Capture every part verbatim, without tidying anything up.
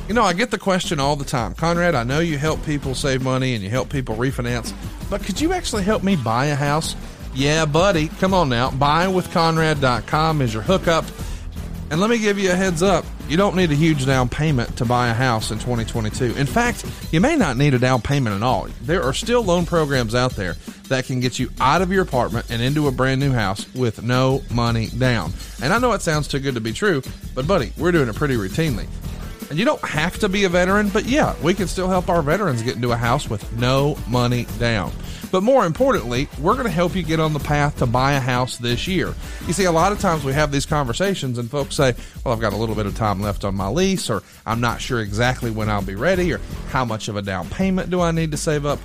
You know, I get the question all the time. Conrad, I know you help people save money and you help people refinance, but could you actually help me buy a house? Yeah, buddy. Come on now. buy with conrad dot com is your hookup. And let me give you a heads up. You don't need a huge down payment to buy a house in twenty twenty-two. In fact, you may not need a down payment at all. There are still loan programs out there that can get you out of your apartment and into a brand new house with no money down. And I know it sounds too good to be true, but buddy, we're doing it pretty routinely. And you don't have to be a veteran, but yeah, we can still help our veterans get into a house with no money down. But more importantly, we're going to help you get on the path to buy a house this year. You see, a lot of times we have these conversations and folks say, well, I've got a little bit of time left on my lease, or I'm not sure exactly when I'll be ready, or how much of a down payment do I need to save up?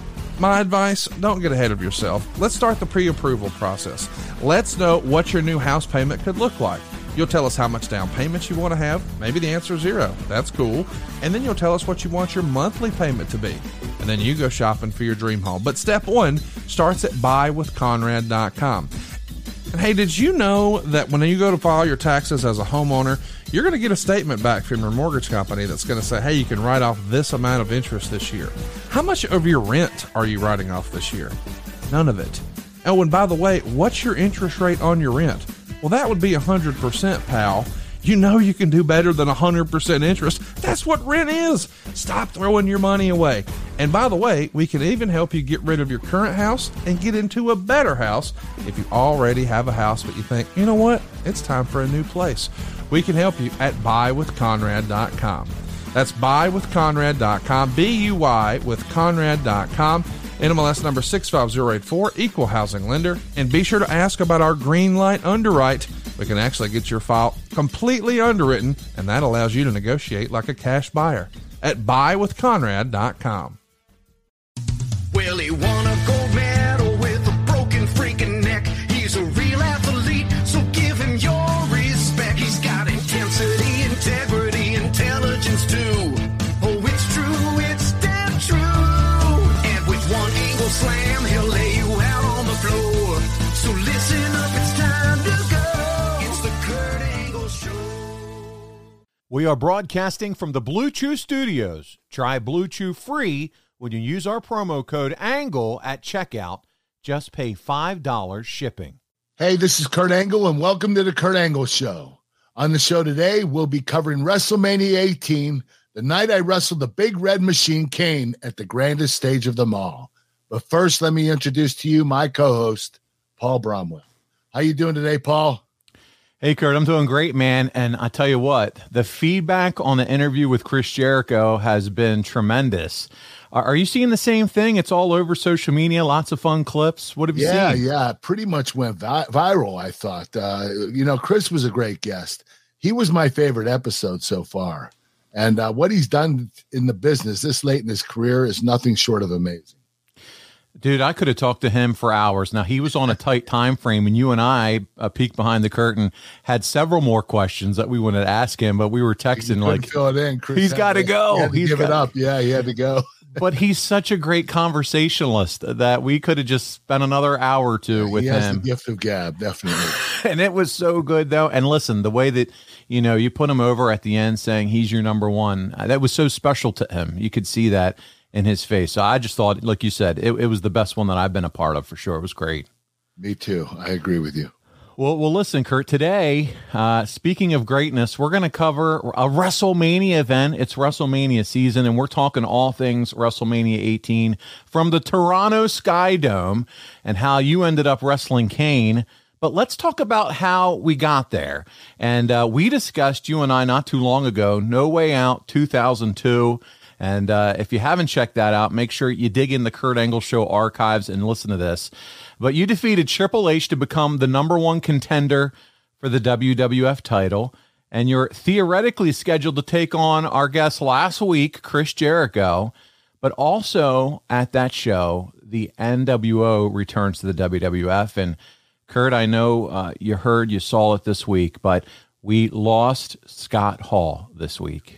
My advice, don't get ahead of yourself. Let's start the pre-approval process. Let's know what your new house payment could look like. You'll tell us how much down payment you want to have. Maybe the answer is zero. That's cool. And then you'll tell us what you want your monthly payment to be. And then you go shopping for your dream home. But step one starts at buy with conrad dot com. And hey, did you know that when you go to file your taxes as a homeowner, you're going to get a statement back from your mortgage company that's going to say, hey, you can write off this amount of interest this year. How much of your rent are you writing off this year? None of it. Oh, and by the way, what's your interest rate on your rent? Well, that would be one hundred percent, pal. You know you can do better than one hundred percent interest. That's what rent is. Stop throwing your money away. And by the way, we can even help you get rid of your current house and get into a better house if you already have a house, but you think, you know what? It's time for a new place. We can help you at buy with conrad dot com. That's buy with conrad dot com, B U Y with conrad dot com. N M L S number six five zero eight four, equal housing lender. And be sure to ask about our green light underwrite. We can actually get your file completely underwritten, and that allows you to negotiate like a cash buyer at buy with conrad dot com. Well, he won a gold medal with a broken freaking neck. He's a real athlete, so give him your respect. He's got intensity, integrity, intelligence too. Oh, it's true, it's damn true. And with one angle slam, he'll lay you out on the floor. So listen up, it's time to go. It's the Kurt Angle Show. We are broadcasting from the Blue Chew Studios. Try Blue Chew free when you use our promo code ANGLE at checkout. Just pay five dollars shipping. Hey, this is Kurt Angle, and welcome to the Kurt Angle Show. On the show today, we'll be covering WrestleMania eighteen, the night I wrestled the Big Red Machine Kane at the grandest stage of them all. But first, let me introduce to you my co-host, Paul Bromwell. How you doing today, Paul? Hey, Kurt, I'm doing great, man. And I tell you what, the feedback on the interview with Chris Jericho has been tremendous. Are you seeing the same thing? It's all over social media, lots of fun clips. What have you yeah, seen? Yeah, yeah. Pretty much went vi- viral, I thought. Uh, you know, Chris was a great guest. He was my favorite episode so far. And uh, what he's done in the business this late in his career is nothing short of amazing. Dude, I could have talked to him for hours. Now, he was on a tight time frame, and you and I, a peek behind the curtain, had several more questions that we wanted to ask him, but we were texting like, fill it in. Chris he's got to go. He had to he's give got it up. Yeah, he had to go. But he's such a great conversationalist that we could have just spent another hour or two yeah, with he has him. The gift of gab, definitely. And it was so good, though. And listen, the way that, you know, you put him over at the end saying he's your number one, that was so special to him. You could see that in his face. So I just thought, like you said, it, it was the best one that I've been a part of for sure. It was great. Me too. I agree with you. Well, well, listen, Kurt, today, uh, speaking of greatness, we're going to cover a WrestleMania event. It's WrestleMania season, and we're talking all things WrestleMania eighteen from the Toronto Sky Dome and how you ended up wrestling Kane. But let's talk about how we got there. And uh, we discussed, you and I, not too long ago, No Way Out two thousand two. And uh, if you haven't checked that out, make sure you dig in the Kurt Angle Show archives and listen to this. But you defeated Triple H to become the number one contender for the W W F title. And you're theoretically scheduled to take on our guest last week, Chris Jericho. But also at that show, the N W O returns to the W W F. And Kurt, I know uh, you heard, you saw it this week, but we lost Scott Hall this week.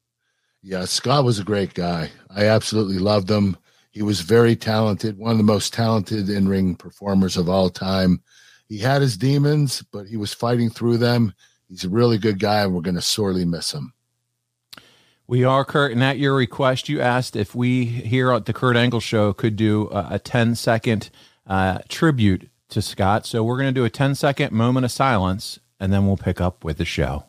Yeah, Scott was a great guy. I absolutely loved him. He was very talented, one of the most talented in-ring performers of all time. He had his demons, but he was fighting through them. He's a really good guy, and we're going to sorely miss him. We are, Kurt, and at your request, you asked if we here at the Kurt Angle Show could do a, a ten second uh, tribute to Scott. So we're going to do a ten second moment of silence, and then we'll pick up with the show.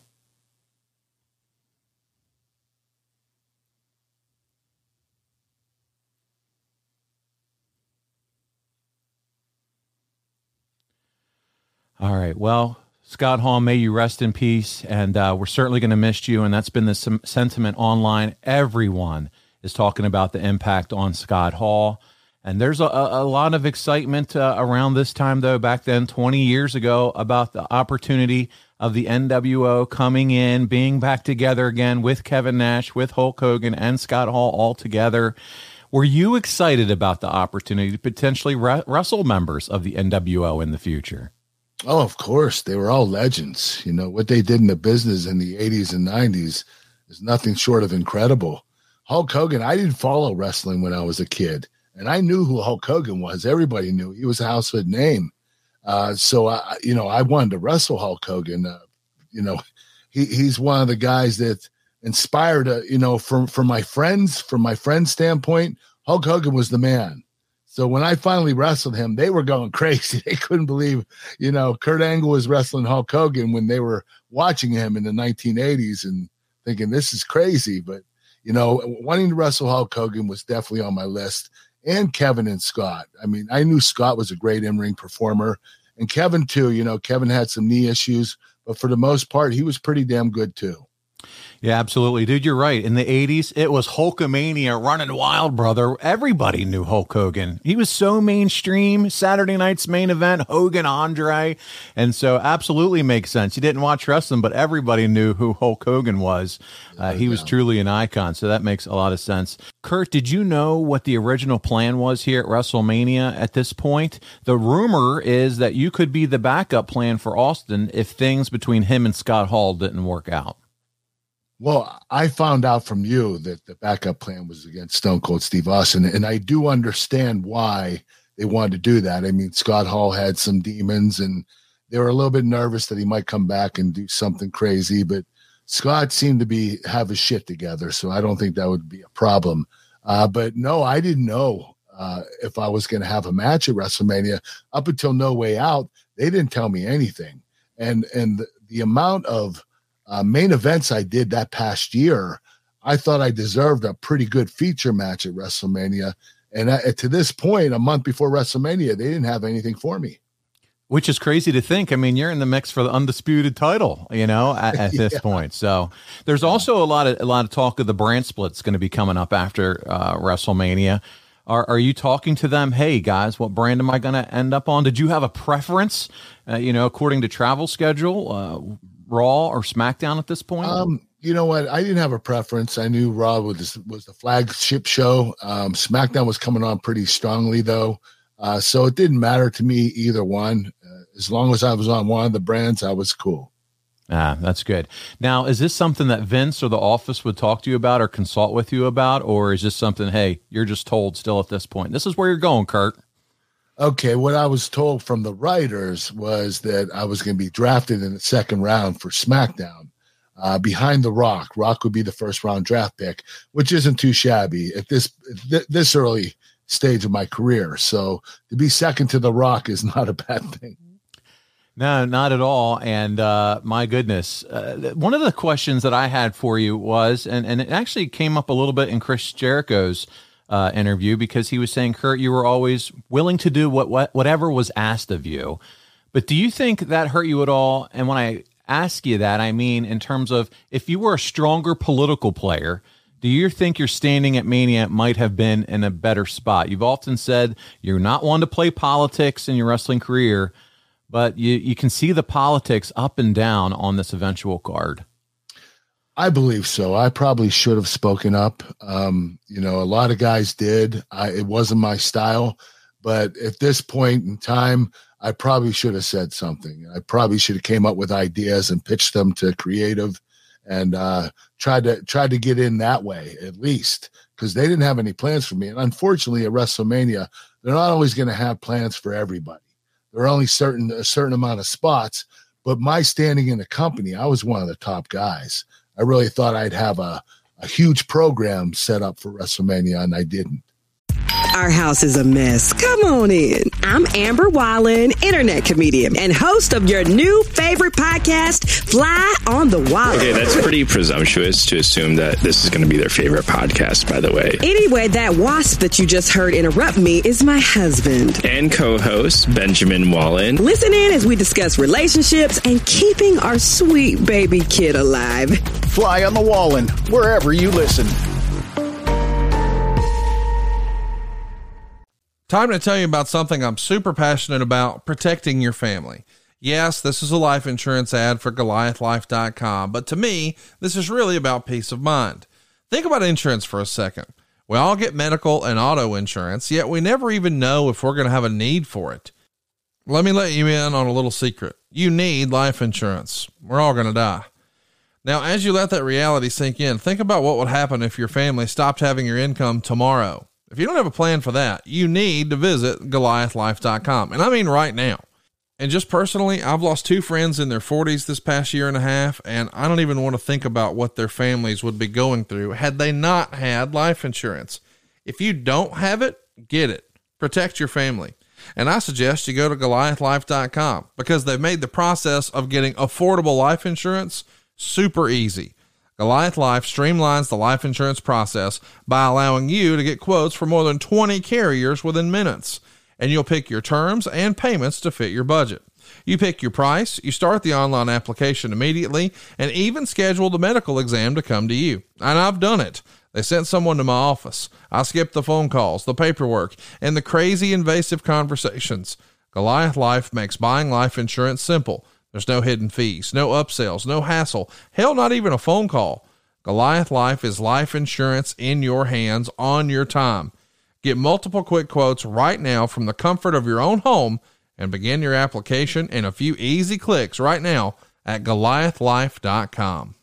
All right. Well, Scott Hall, may you rest in peace, and uh, we're certainly going to miss you, and that's been the sem- sentiment online. Everyone is talking about the impact on Scott Hall, and there's a, a lot of excitement uh, around this time, though, back then, twenty years ago, about the opportunity of the N W O coming in, being back together again with Kevin Nash, with Hulk Hogan, and Scott Hall all together. Were you excited about the opportunity to potentially re- wrestle members of the N W O in the future? Oh, of course. They were all legends. You know, what they did in the business in the eighties and nineties is nothing short of incredible. Hulk Hogan, I didn't follow wrestling when I was a kid, and I knew who Hulk Hogan was. Everybody knew. He was a household name. Uh, so, I, you know, I wanted to wrestle Hulk Hogan. Uh, you know, he, he's one of the guys that inspired, uh, you know, from, from my friends, from my friends' standpoint, Hulk Hogan was the man. So when I finally wrestled him, they were going crazy. They couldn't believe, you know, Kurt Angle was wrestling Hulk Hogan when they were watching him in the nineteen eighties and thinking, this is crazy. But, you know, wanting to wrestle Hulk Hogan was definitely on my list. And Kevin and Scott. I mean, I knew Scott was a great in-ring performer. And Kevin, too. You know, Kevin had some knee issues. But for the most part, he was pretty damn good, too. Yeah, absolutely. Dude, you're right. In the eighties, it was Hulkamania running wild, brother. Everybody knew Hulk Hogan. He was so mainstream. Saturday night's main event, Hogan, Andre. And so absolutely makes sense. You didn't watch wrestling, but everybody knew who Hulk Hogan was. Uh, he was truly an icon. So that makes a lot of sense. Kurt, did you know what the original plan was here at WrestleMania at this point? The rumor is that you could be the backup plan for Austin if things between him and Scott Hall didn't work out. Well, I found out from you that the backup plan was against Stone Cold Steve Austin, and I do understand why they wanted to do that. I mean, Scott Hall had some demons, and they were a little bit nervous that he might come back and do something crazy, but Scott seemed to be have his shit together, so I don't think that would be a problem. Uh, but no, I didn't know uh, if I was going to have a match at WrestleMania. Up until No Way Out, they didn't tell me anything. And, and the, the amount of Uh, main events I did that past year, I thought I deserved a pretty good feature match at WrestleMania. And uh, to this point, a month before WrestleMania, they didn't have anything for me. Which is crazy to think. I mean, you're in the mix for the undisputed title, you know, at, at this yeah. point. So there's also a lot of a lot of talk of the brand split's going to be coming up after uh, WrestleMania. Are are you talking to them? Hey guys, what brand am I going to end up on? Did you have a preference? Uh, you know, according to travel schedule. Uh, Raw or SmackDown at this point? Um, you know what? I didn't have a preference. I knew Raw was, was the flagship show. Um, SmackDown was coming on pretty strongly, though. Uh, so it didn't matter to me, either one. Uh, as long as I was on one of the brands, I was cool. Ah, that's good. Now, is this something that Vince or the office would talk to you about or consult with you about? Or is this something, hey, you're just told still at this point? This is where you're going, Kurt. Okay, what I was told from the writers was that I was going to be drafted in the second round for SmackDown uh, behind The Rock. Rock would be the first round draft pick, which isn't too shabby at this th- this early stage of my career. So to be second to The Rock is not a bad thing. No, not at all. And uh, my goodness, uh, one of the questions that I had for you was, and, and it actually came up a little bit in Chris Jericho's Uh, interview, because he was saying, Kurt, you were always willing to do what, what whatever was asked of you. But do you think that hurt you at all? And when I ask you that, I mean, in terms of if you were a stronger political player, do you think your standing at Mania might have been in a better spot? You've often said you're not one to play politics in your wrestling career, but you, you can see the politics up and down on this eventual card. I believe so. I probably should have spoken up. Um, you know, a lot of guys did. I, it wasn't my style, but at this point in time, I probably should have said something. I probably should have came up with ideas and pitched them to creative and uh, tried to tried to get in that way at least, because they didn't have any plans for me. And unfortunately, at WrestleMania, they're not always going to have plans for everybody. There are only certain a certain amount of spots. But my standing in the company, I was one of the top guys. I really thought I'd have a, a huge program set up for WrestleMania, and I didn't. Our house is a mess. Come on in. I'm Amber Wallen, internet comedian and host of your new favorite podcast, Fly on the Wall. Okay, that's pretty presumptuous to assume that this is going to be their favorite podcast, by the way. Anyway, that wasp that you just heard interrupt me is my husband. And co-host, Benjamin Wallen. Listen in as we discuss relationships and keeping our sweet baby kid alive. Fly on the Wallen, wherever you listen. Time to tell you about something I'm super passionate about: protecting your family. Yes, this is a life insurance ad for Goliath Life dot com, but to me, this is really about peace of mind. Think about insurance for a second. We all get medical and auto insurance, yet we never even know if we're going to have a need for it. Let me let you in on a little secret. You need life insurance. We're all going to die. Now, as you let that reality sink in, think about what would happen if your family stopped having your income tomorrow. If you don't have a plan for that, you need to visit Goliath Life dot com. And I mean right now. And just personally, I've lost two friends in their forties this past year and a half, and I don't even want to think about what their families would be going through had they not had life insurance. If you don't have it, get it. Protect your family. And I suggest you go to Goliath Life dot com because they've made the process of getting affordable life insurance super easy. Goliath Life streamlines the life insurance process by allowing you to get quotes for more than twenty carriers within minutes, and you'll pick your terms and payments to fit your budget. You pick your price, you start the online application immediately, and even schedule the medical exam to come to you. And I've done it. They sent someone to my office. I skipped the phone calls, the paperwork, and the crazy invasive conversations. Goliath Life makes buying life insurance simple. There's no hidden fees, no upsells, no hassle, hell, not even a phone call. Goliath Life is life insurance in your hands on your time. Get multiple quick quotes right now from the comfort of your own home and begin your application in a few easy clicks right now at Goliath Life dot com.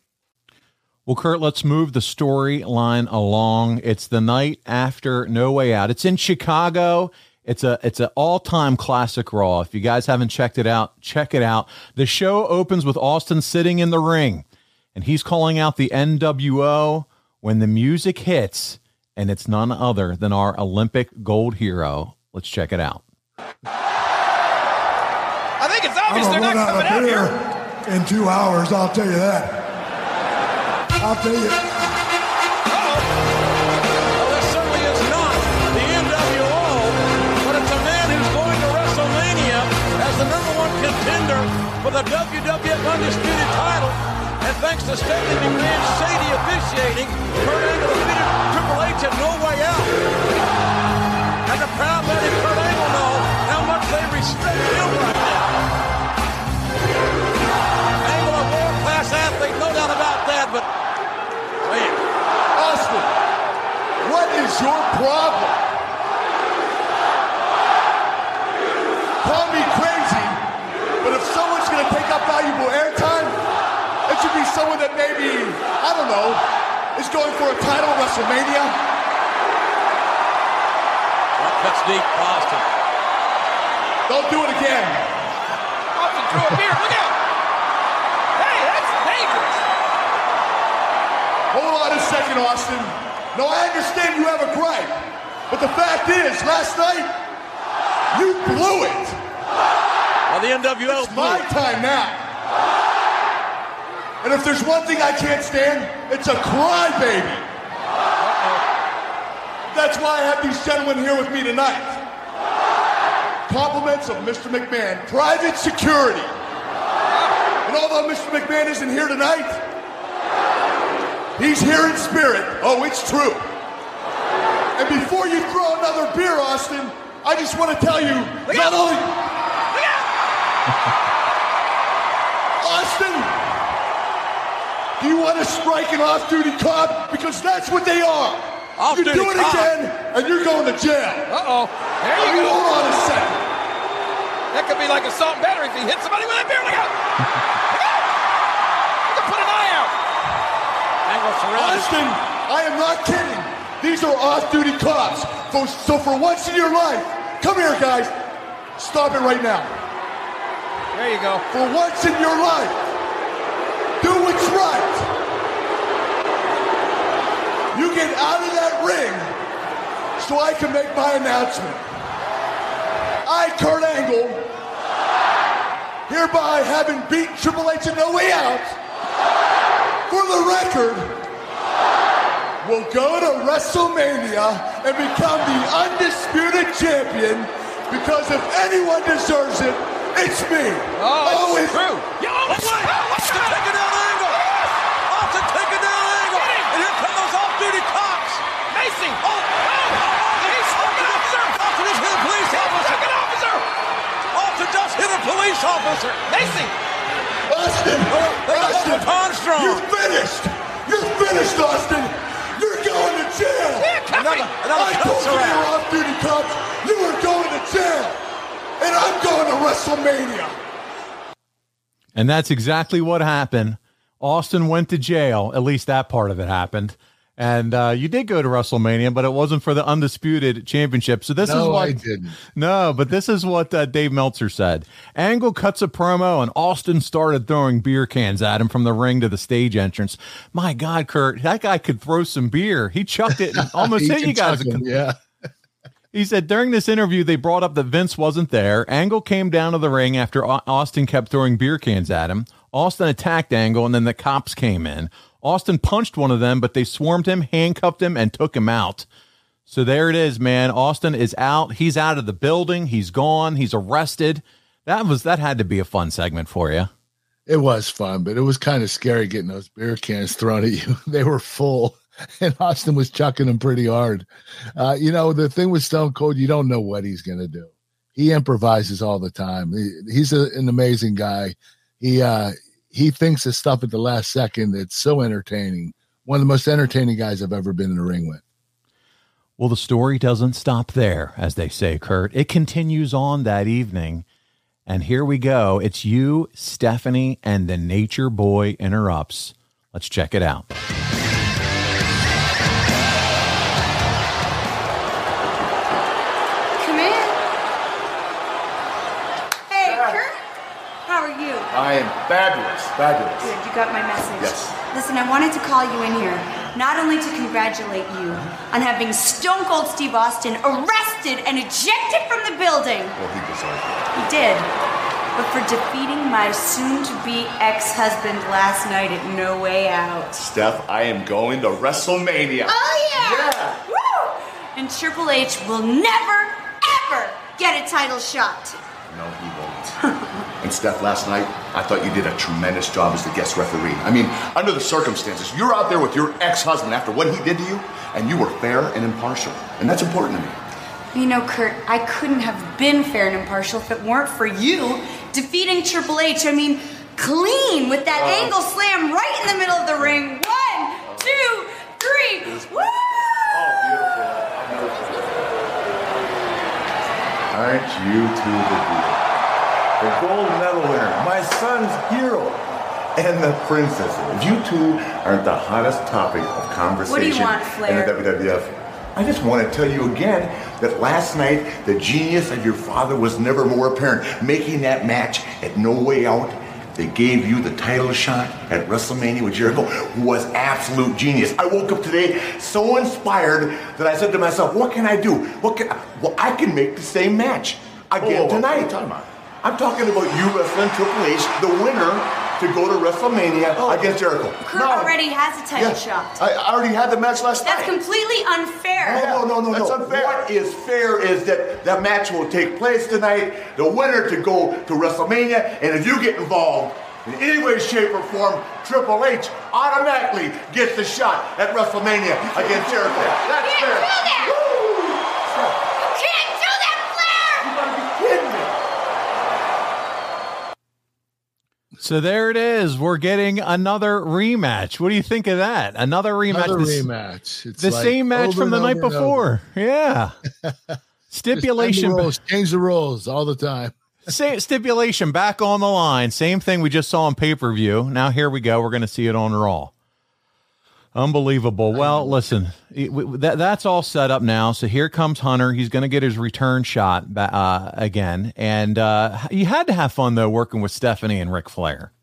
Well, Kurt, let's move the storyline along. It's the night after No Way Out. It's in Chicago. It's a it's an all-time classic Raw. If you guys haven't checked it out, check it out. The show opens with Austin sitting in the ring, and he's calling out the N W O when the music hits, and it's none other than our Olympic gold hero. Let's check it out. I think it's obvious they're not coming out here in two hours, I'll tell you that. I'll tell you. For the W W F Undisputed title, and thanks to Stephanie McMahon shady officiating, Kurt Angle defeated Triple H at No Way Out. And the crowd letting Kurt Angle know how much they respect him right now. Angle, a world-class athlete, no doubt about that, but man. Austin, what is your problem? Call me crazy, but if someone's going to take up valuable airtime, it should be someone that maybe, I don't know, is going for a title at WrestleMania. That cuts deep, Austin. Don't do it again. Austin threw a beer, look out! Hey, that's dangerous! Hold on a second, Austin. No, I understand you have a gripe, but the fact is, last night, you blew it. Well, the N W O It's my time now. And if there's one thing I can't stand, it's a crybaby. Uh-oh. That's why I have these gentlemen here with me tonight. Compliments of Mister McMahon, private security. And although Mister McMahon isn't here tonight, he's here in spirit. Oh, it's true. And before you throw another beer, Austin, I just want to tell you, Look not out. only... Austin, do you want to strike an off-duty cop? Because that's what they are. Off-duty You do it cop. again, and you're going to jail. Uh-oh. There you Now, go. hold on a second. That could be like assault and battery if he hits somebody with that beer. Look out! Look out! You can put an eye out. Angle surrounded. Austin, I am not kidding. These are off-duty cops. So, so for once in your life, come here, guys. Stop it right now. There you go. For once in your life, do what's right. you get out of that ring so I can make my announcement. I, Kurt Angle, hereby having beaten Triple H in No Way Out, for the record, will go to WrestleMania and become the undisputed champion, because if anyone deserves it, it's me. Oh, it's, it's true. Yo, let's go. Let's go. Take it down Angle. Austin, take it down Angle. And here come those off-duty cops. Macy. Oh, oh, oh. He's second officer. Austin just hit a police officer. Second officer. Austin just hit a police officer. Macy. Austin. Oh, Austin. Armstrong. You're finished. You're finished, Austin. You're going to jail. Yeah, another, another I told you around. you're off-duty cops. You were going to jail. And I'm going to WrestleMania. And that's exactly what happened. Austin went to jail. At least that part of it happened. And uh, you did go to WrestleMania, but it wasn't for the Undisputed Championship. So this no, is what I didn't. No, but this is what uh, Dave Meltzer said. Angle cuts a promo, and Austin started throwing beer cans at him from the ring to the stage entrance. My God, Kurt, that guy could throw some beer. He chucked it and almost hit you guys. Him, yeah. He said during this interview, they brought up that Vince wasn't there. Angle came down to the ring after Austin kept throwing beer cans at him. Austin attacked Angle, and then the cops came in. Austin punched one of them, but they swarmed him, handcuffed him, and took him out. So there it is, man. Austin is out. He's out of the building. He's gone. He's arrested. That was that had to be a fun segment for you. It was fun, but it was kind of scary getting those beer cans thrown at you. They were full. And Austin was chucking them pretty hard. Uh, you know, the thing with Stone Cold, you don't know what he's going to do. He improvises all the time. He, he's a, an amazing guy. He uh, he thinks of stuff at the last second that's so entertaining. One of the most entertaining guys I've ever been in the ring with. Well, the story doesn't stop there, as they say, Kurt. It continues on that evening. And here we go. It's you, Stephanie, and the Nature Boy interrupts. Let's check it out. I am fabulous, fabulous. Good, you got my message. Yes. Listen, I wanted to call you in here, not only to congratulate you on having Stone Cold Steve Austin arrested and ejected from the building. Well, he deserved it. He did. But for defeating my soon-to-be ex-husband last night at No Way Out. Steph, I am going to WrestleMania. Oh, yeah! Yeah! Woo! And Triple H will never, ever get a title shot. No, he won't. And Steph, last night, I thought you did a tremendous job as the guest referee. I mean, under the circumstances, you're out there with your ex-husband after what he did to you, and you were fair and impartial. And that's important to me. You know, Kurt, I couldn't have been fair and impartial if it weren't for you defeating Triple H. I mean, clean with that uh, angle slam right in the middle of the ring. One, two, three. Woo! Oh, beautiful. Aren't you two the deal? The gold medal winner, my son's hero, and the princess. If you two aren't the hottest topic of conversation what do you want, Flair? in the W W F, I just want to tell you again that last night the genius of your father was never more apparent. Making that match at No Way Out, they gave you the title shot at WrestleMania with Jericho, was absolute genius. I woke up today so inspired that I said to myself, what can I do? What can I? Well, I can make the same match again oh, tonight. What are you talking about? I'm talking about you wrestling Triple H, the winner, to go to WrestleMania oh. against Jericho. Kurt no. already has a title yeah. shot. I already had the match last That's night. That's completely unfair. No, no, no, no. That's no. unfair. What is fair is that that match will take place tonight, the winner to go to WrestleMania, and if you get involved in any way, shape, or form, Triple H automatically gets the shot at WrestleMania against Jericho. That's you fair. Can't do that. You can't do that, Flair! You gotta be kidding me. So there it is. We're getting another rematch. What do you think of that? Another rematch. Another the, rematch. It's the like same match from the night before. Over. Yeah. Stipulation. The rules, change the rules all the time. Same stipulation back on the line. Same thing we just saw on pay-per-view. Now here we go. We're going to see it on Raw. Unbelievable. Well, listen, that, that's all set up now. So here comes Hunter. He's going to get his return shot uh, again. And uh, you had to have fun, though, working with Stephanie and Ric Flair.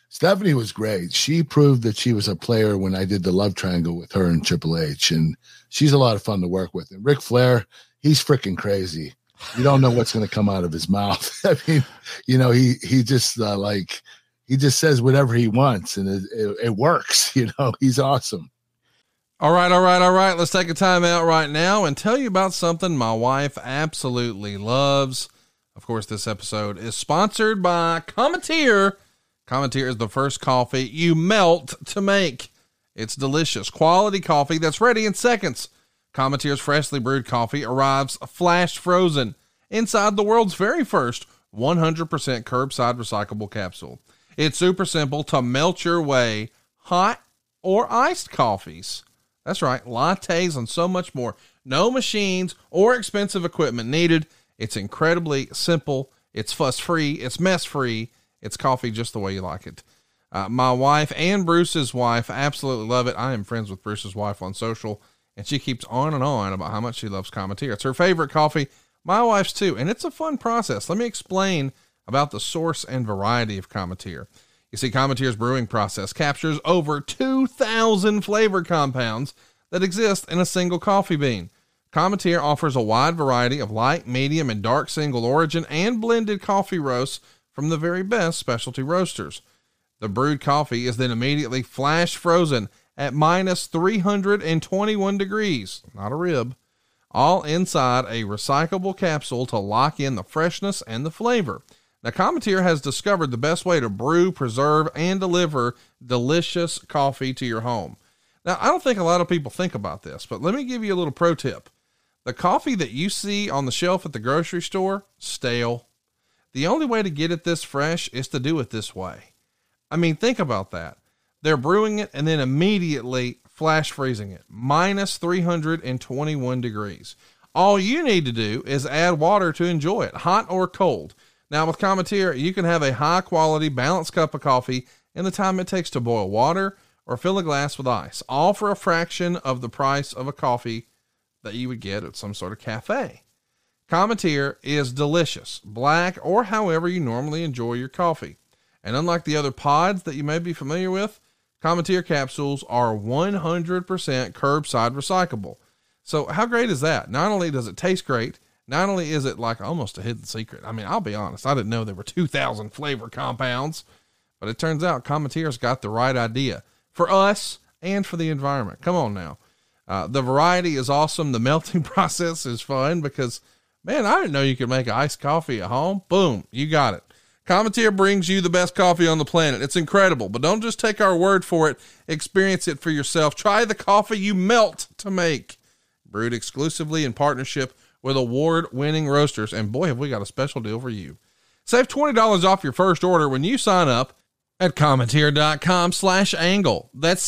Stephanie was great. She proved that she was a player when I did the love triangle with her and Triple H, and she's a lot of fun to work with. And Ric Flair, he's freaking crazy. You don't know what's going to come out of his mouth. I mean, you know, he he just uh, like he just says whatever he wants, and it, it, it works. You know, he's awesome. All right, all right, all right. Let's take a time out right now and tell you about something my wife absolutely loves. Of course, this episode is sponsored by Cometeer. Cometeer is the first coffee you melt to make. It's delicious, quality coffee that's ready in seconds. Cometeer's freshly brewed coffee arrives flash frozen inside the world's very first one hundred percent curbside recyclable capsule. It's super simple to melt your way hot or iced coffees. That's right, lattes and so much more. No machines or expensive equipment needed. It's incredibly simple. It's fuss-free. It's mess-free. It's coffee just the way you like it. Uh, my wife and Bruce's wife absolutely love it. I am friends with Bruce's wife on social, and she keeps on and on about how much she loves Cometeer. It's her favorite coffee. My wife's too, and it's a fun process. Let me explain about the source and variety of Cometeer. You see, Cometeer's brewing process captures over two thousand flavor compounds that exist in a single coffee bean. Cometeer offers a wide variety of light, medium, and dark single origin and blended coffee roasts from the very best specialty roasters. The brewed coffee is then immediately flash frozen at minus three hundred twenty-one degrees, not a rib, all inside a recyclable capsule to lock in the freshness and the flavor. Now, Cometeer has discovered the best way to brew, preserve, and deliver delicious coffee to your home. Now, I don't think a lot of people think about this, but let me give you a little pro tip. The coffee that you see on the shelf at the grocery store, stale. The only way to get it this fresh is to do it this way. I mean, think about that. They're brewing it and then immediately flash freezing it, minus three hundred twenty-one degrees. All you need to do is add water to enjoy it, hot or cold. Now with Cometeer, you can have a high quality balanced cup of coffee in the time it takes to boil water or fill a glass with ice, all for a fraction of the price of a coffee that you would get at some sort of cafe. Cometeer is delicious, black, or however you normally enjoy your coffee. And unlike the other pods that you may be familiar with, Cometeer capsules are one hundred percent curbside recyclable. So how great is that? Not only does it taste great, not only is it like almost a hidden secret. I mean, I'll be honest, I didn't know there were two thousand flavor compounds, but it turns out Cometeer's got the right idea for us and for the environment. Come on now. Uh, the variety is awesome. The melting process is fun because, man, I didn't know you could make iced coffee at home. Boom, you got it. Cometeer brings you the best coffee on the planet. It's incredible, but don't just take our word for it. Experience it for yourself. Try the coffee you melt to make. Brewed exclusively in partnership with award-winning roasters, and boy, have we got a special deal for you. Save twenty dollars off your first order when you sign up at Cometeer.com slash angle. That's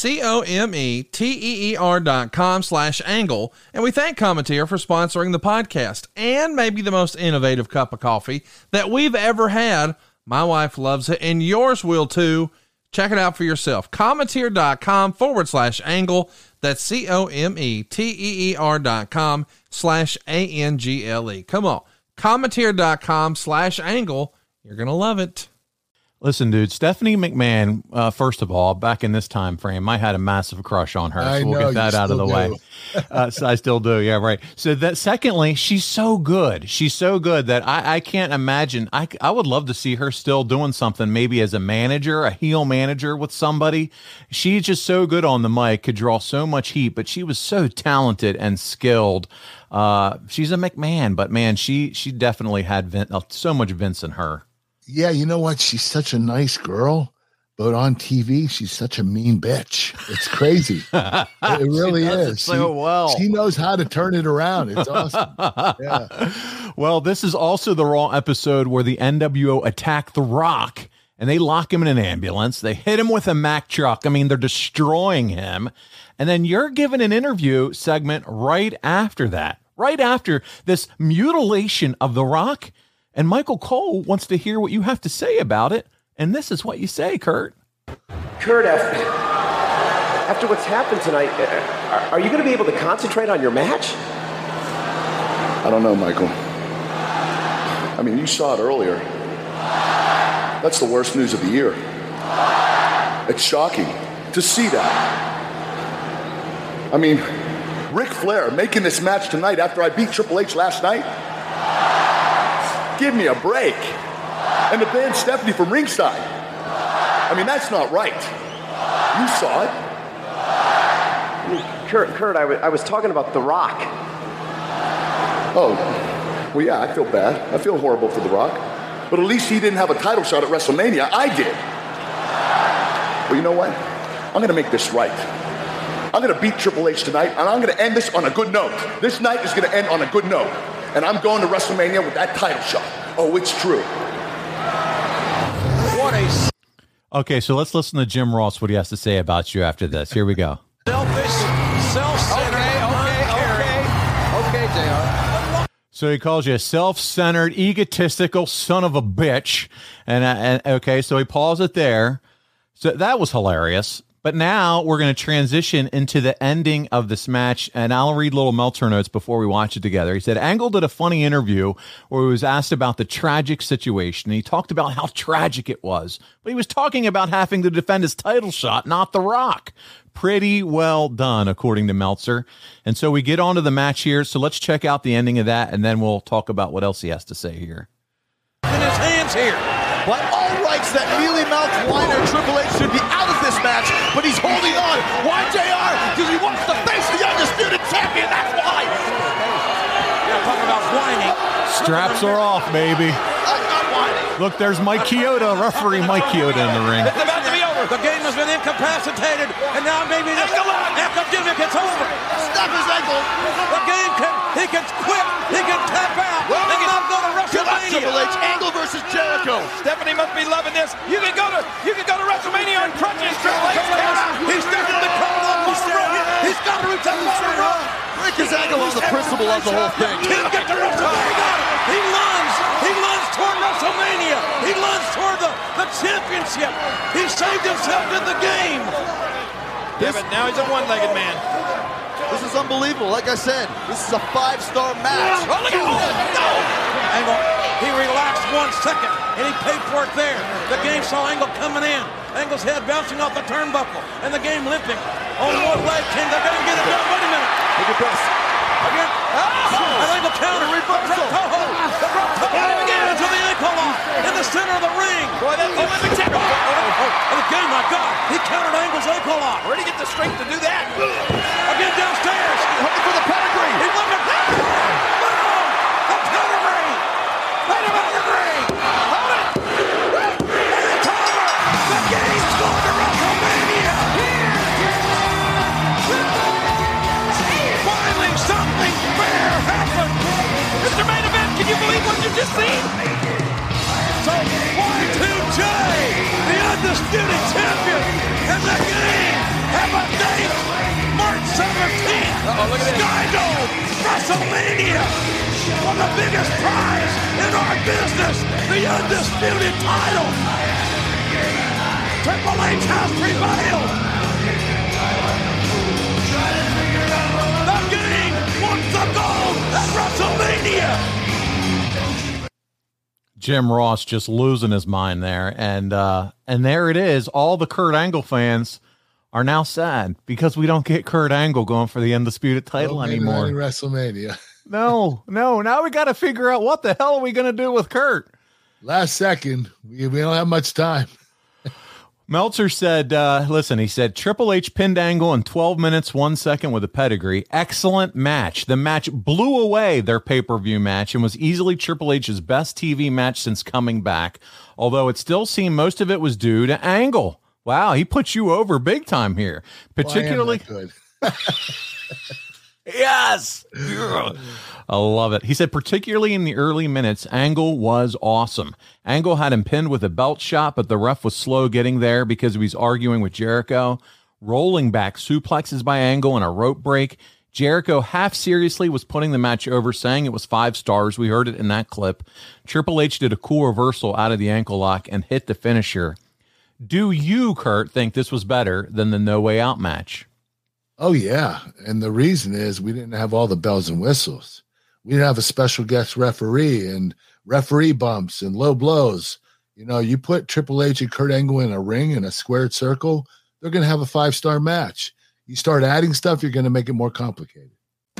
C-O-M-E-T-E-E-R dot com slash angle. And we thank Cometeer for sponsoring the podcast and maybe the most innovative cup of coffee that we've ever had. My wife loves it, and yours will too. Check it out for yourself. Cometeer.com forward slash angle. That's C-O-M-E-T-E-E-R dot com slash A-N-G-L-E. Come on. Cometeer.com slash angle. You're going to love it. Listen, dude, Stephanie McMahon, uh, first of all, back in this time frame, I had a massive crush on her. I so we'll know, get that out of the do. way. uh, so I still do. Yeah, right. So that secondly, she's so good. She's so good that I, I can't imagine. I, I would love to see her still doing something, maybe as a manager, a heel manager with somebody. She's just so good on the mic, could draw so much heat, but she was so talented and skilled. Uh, she's a McMahon, but man, she, she definitely had Vin, uh, so much Vince in her. Yeah, you know what? She's such a nice girl, but on T V, she's such a mean bitch. It's crazy. It really she does is. It so she, well. She knows how to turn it around. It's awesome. Yeah. Well, this is also the Raw episode where the N W O attack The Rock, and they lock him in an ambulance. They hit him with a Mack truck. I mean, they're destroying him. And then you're given an interview segment right after that, right after this mutilation of The Rock. And Michael Cole wants to hear what you have to say about it. And this is what you say, Kurt. Kurt, after, after what's happened tonight, are, are you going to be able to concentrate on your match? I don't know, Michael. I mean, you saw it earlier. That's the worst news of the year. It's shocking to see that. I mean, Ric Flair making this match tonight after I beat Triple H last night? Give me a break. And to ban Stephanie from ringside. I mean, that's not right. You saw it. Kurt, Kurt, I, w- I was talking about The Rock. Oh, well, yeah, I feel bad. I feel horrible for The Rock. But at least he didn't have a title shot at WrestleMania. I did. Well, you know what? I'm going to make this right. I'm going to beat Triple H tonight, and I'm going to end this on a good note. This night is going to end on a good note. And I'm going to WrestleMania with that title shot. Oh, it's true. What a Okay, so let's listen to Jim Ross, what he has to say about you after this. Here we go. selfish, self-centered. Okay, okay, okay. Okay, J R. So he calls you a self-centered, egotistical son of a bitch. And, uh, and okay, so he paused it there. So that was hilarious. But now we're going to transition into the ending of this match, and I'll read little Meltzer notes before we watch it together. He said, Angle did a funny interview where he was asked about the tragic situation. He talked about how tragic it was, but he was talking about having to defend his title shot, not The Rock. Pretty well done, according to Meltzer. And so we get on to the match here, so let's check out the ending of that, and then we'll talk about what else he has to say here. In his hands here. By all rights, that mealy-mouthed whiner Triple H should be out of this match, but he's holding on. Why, J R? Because he wants to face the undisputed champion, that's why! Yeah, talking about whining. Straps are off, baby. I'm not whining. Look, there's Mike Chioda, referee Mike Chioda in the ring. It's about to be over. The game has been incapacitated, and now maybe this epidemic is over. Stop his ankle. The game can, he can quit, he can tap out, well, and not go to WrestleMania. Triple H, Angle versus Jericho. Stephanie must be loving this. You can go to, you can go to WrestleMania on crutches, Triple H. He's starting to call on the road. He's got to reach that bottom rope. Break his ankle on the principle of the whole thing. Can't get to WrestleMania. He lunged. He lunged toward WrestleMania. He lunged toward the, the championship. He saved himself in the game. Yeah, but now he's a one-legged man. This is unbelievable. Like I said, this is a five-star match. Oh, look at oh, no. Angle, he relaxed one second, and he paid for it there. The game saw Angle coming in. Angle's head bouncing off the turnbuckle, and the game limping. On one leg, King, they're going to get it done. Wait a minute. Look at this. Again. Oh, an Angle counter. Reversal. The Toho. The Toho again into the ankle lock in the center of the ring. Boy, that's the Olympic tackle. Oh, oh, oh, the game, my God. He countered Angle's ankle lock. Where'd he get the strength to do that? Again downstairs. Looking for the pedigree. He's looking. Boom! The pedigree. Wait a pedigree. Hold it. It's over. The game's going to WrestleMania. Finally, something fair happened. Mister Main Event, can you believe what you just seen? So, Y two J, the undisputed champion, and the game have a date. March seventeenth, Uh-oh, look at this. Skydome, WrestleMania, for the biggest prize in our business, the undisputed title. Triple H has prevailed. The game wants the gold at WrestleMania. Jim Ross just losing his mind there. And uh, and there it is. All the Kurt Angle fans are now sad because we don't get Kurt Angle going for the undisputed title Well, anymore. in WrestleMania. No, no. Now we got to figure out what the hell are we going to do with Kurt? Last second. We, we don't have much time. Meltzer said, uh, listen, he said, Triple H pinned Angle in twelve minutes, one second with a pedigree. Excellent match. The match blew away their pay-per-view match and was easily Triple H's best T V match since coming back, although it still seemed most of it was due to Angle. Wow, he put you over big time here. Particularly Well, I am that good. Yes. I love it. He said, particularly in the early minutes, Angle was awesome. Angle had him pinned with a belt shot, but the ref was slow getting there because he was arguing with Jericho. Rolling back suplexes by Angle and a rope break. Jericho half seriously was putting the match over, saying it was five stars. We heard it in that clip. Triple H did a cool reversal out of the ankle lock and hit the finisher. Do you, Kurt, think this was better than the No Way Out match? Oh, yeah. And the reason is we didn't have all the bells and whistles. We didn't have a special guest referee and referee bumps and low blows. You know, you put Triple H and Kurt Angle in a ring in a squared circle, they're going to have a five-star match. You start adding stuff, you're going to make it more complicated.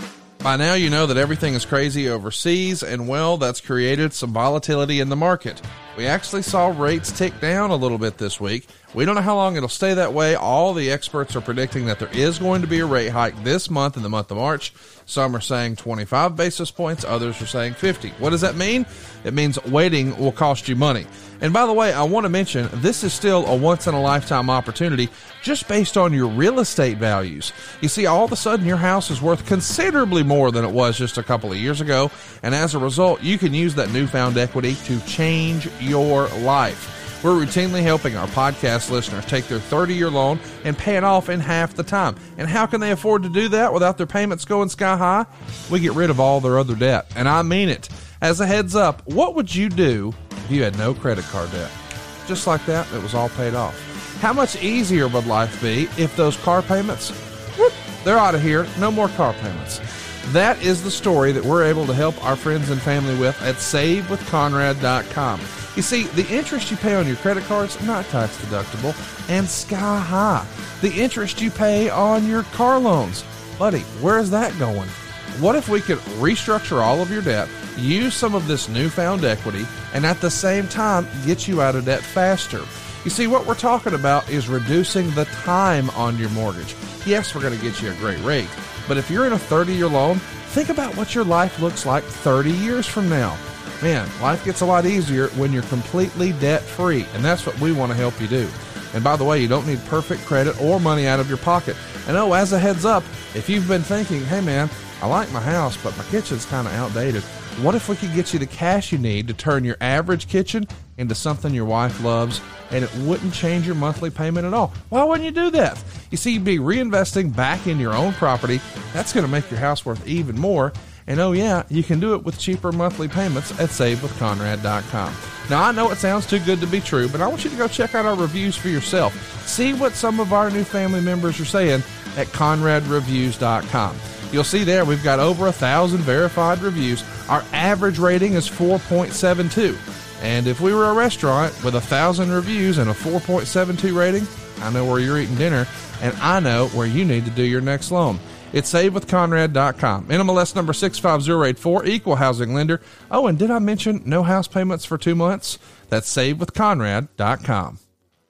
By now, you know that everything is crazy overseas, and well, that's created some volatility in the market. We actually saw rates tick down a little bit this week. We don't know how long it'll stay that way. All the experts are predicting that there is going to be a rate hike this month in the month of March. Some are saying twenty-five basis points. Others are saying fifty. What does that mean? It means waiting will cost you money. And by the way, I want to mention this is still a once-in-a-lifetime opportunity just based on your real estate values. You see, all of a sudden your house is worth considerably more than it was just a couple of years ago. And as a result, you can use that newfound equity to change your life. We're routinely helping our podcast listeners take their thirty-year loan and pay it off in half the time. And how can they afford to do that without their payments going sky high? We get rid of all their other debt. And I mean it. As a heads up, what would you do if you had no credit card debt? Just like that, it was all paid off. How much easier would life be if those car payments, whoop, they're out of here, no more car payments. That is the story that we're able to help our friends and family with at save with conrad dot com. You see, the interest you pay on your credit cards, not tax deductible, and sky high. The interest you pay on your car loans, buddy, where is that going? What if we could restructure all of your debt, use some of this newfound equity, and at the same time get you out of debt faster? You see, what we're talking about is reducing the time on your mortgage. Yes, we're going to get you a great rate, but if you're in a thirty-year loan, think about what your life looks like thirty years from now. Man, life gets a lot easier when you're completely debt-free, and that's what we want to help you do. And by the way, you don't need perfect credit or money out of your pocket. And oh, as a heads up, if you've been thinking, hey man, I like my house, but my kitchen's kind of outdated, what if we could get you the cash you need to turn your average kitchen into something your wife loves, and it wouldn't change your monthly payment at all? Why wouldn't you do that? You see, you'd be reinvesting back in your own property. That's going to make your house worth even more. And oh yeah, you can do it with cheaper monthly payments at save with conrad dot com. Now, I know it sounds too good to be true, but I want you to go check out our reviews for yourself. See what some of our new family members are saying at conrad reviews dot com. You'll see there we've got over a thousand verified reviews. Our average rating is four point seven two. And if we were a restaurant with a thousand reviews and a four point seven two rating, I know where you're eating dinner, and I know where you need to do your next loan. It's save with conrad dot com. N M L S number six five zero eight four, equal housing lender. Oh, and did I mention no house payments for two months? That's save with conrad dot com.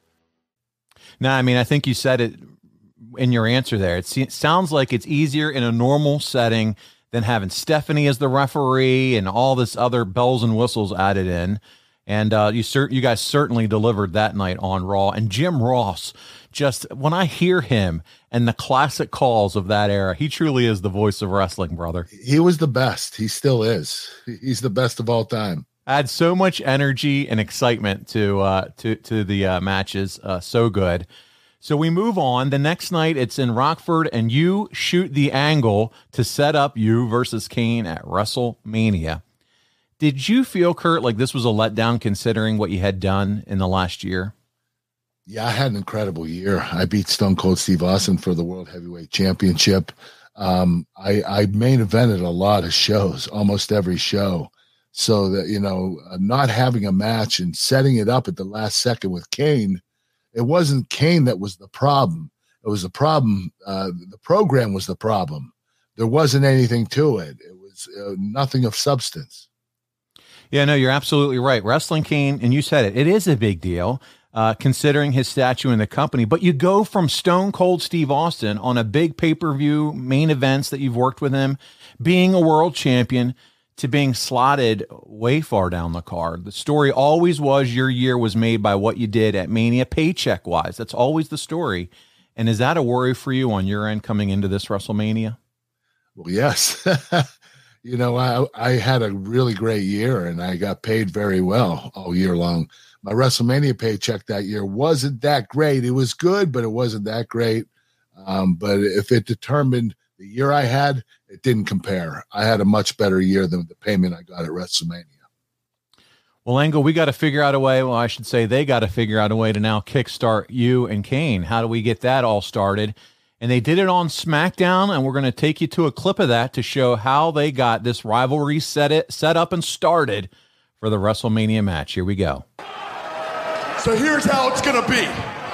No, I mean, I think you said it in your answer there. It sounds like it's easier in a normal setting than having Stephanie as the referee and all this other bells and whistles added in. And uh, you cert- you guys certainly delivered that night on Raw. And Jim Ross, just when I hear him and the classic calls of that era, he truly is the voice of wrestling, brother. He was the best. He still is. He's the best of all time. Add so much energy and excitement to uh, to to the uh, matches. Uh, so good. So we move on. The next night, it's in Rockford, and you shoot the angle to set up you versus Kane at WrestleMania. Did you feel, Kurt, like this was a letdown considering what you had done in the last year? Yeah, I had an incredible year. I beat Stone Cold Steve Austin for the World Heavyweight Championship. Um, I, I main evented a lot of shows, almost every show. So that, you know, not having a match and setting it up at the last second with Kane, it wasn't Kane that was the problem. It was the problem. Uh, the program was the problem. There wasn't anything to it. It was uh, nothing of substance. Yeah, no, you're absolutely right. Wrestling Kane, and you said it, it is a big deal uh, considering his stature in the company. But you go from Stone Cold Steve Austin on a big pay-per-view main events that you've worked with him, being a world champion, to being slotted way far down the card. The story always was your year was made by what you did at Mania paycheck-wise. That's always the story. And is that a worry for you on your end coming into this WrestleMania? Well, yes. You know, I, I had a really great year, and I got paid very well all year long. My WrestleMania paycheck that year wasn't that great. It was good, but it wasn't that great. Um, but if it determined the year I had, it didn't compare. I had a much better year than the payment I got at WrestleMania. Well, Angle, we got to figure out a way. Well, I should say they got to figure out a way to now kickstart you and Kane. How do we get that all started? And they did it on SmackDown, and we're going to take you to a clip of that to show how they got this rivalry set it set up and started for the WrestleMania match. Here we go. So here's how it's gonna be.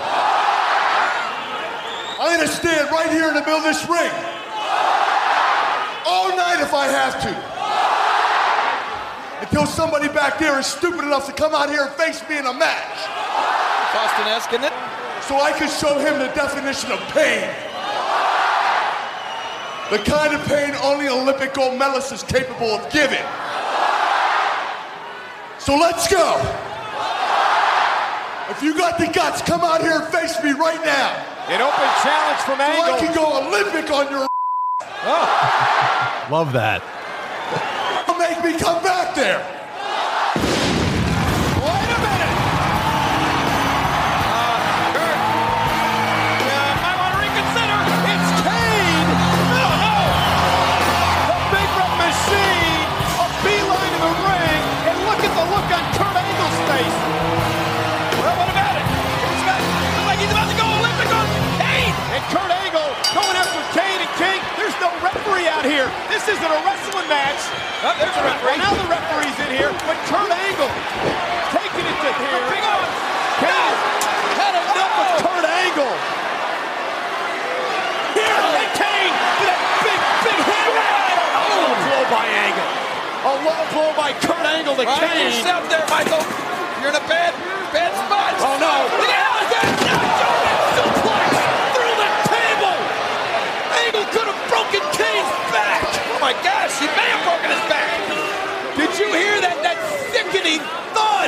I'm gonna stand right here in the middle of this ring all night if I have to, until somebody back there is stupid enough to come out here and face me in a match. Austin-esque, isn't it? So I can show him the definition of pain. The kind of pain only Olympic gold medalist is capable of giving. So let's go. If you got the guts, come out here and face me right now. An open challenge from Angle. So I can go Olympic on your oh. Love that. Make me come back there. Wait a minute. Uh, Kurt. Uh, I want to reconsider. It's Kane. No, no. The Big Red Machine. A beeline in the ring. And look at the look on Kurt Angle's face. Well, what about it? He's got, looks like he's about to go Olympic on Kane. And Kurt Angle going after Kane and King. There's no referee out here. This isn't a wrestling match. Oh, there's a referee. Well, now the referee's in here, but Kurt Angle taking it to here. Bring on. Kane had enough of Kurt Angle. Here, and Kane with a big, big hit. A low blow by Angle. A low blow by Kurt Angle to Right Kane. yourself there, Michael. You're in a bad, bad spot. Oh, no. Look at how that's not going. Suplex through the table. Angle could have broken Kane's back. Oh, my gosh. He may have broken his back. Did you hear that? That sickening thud.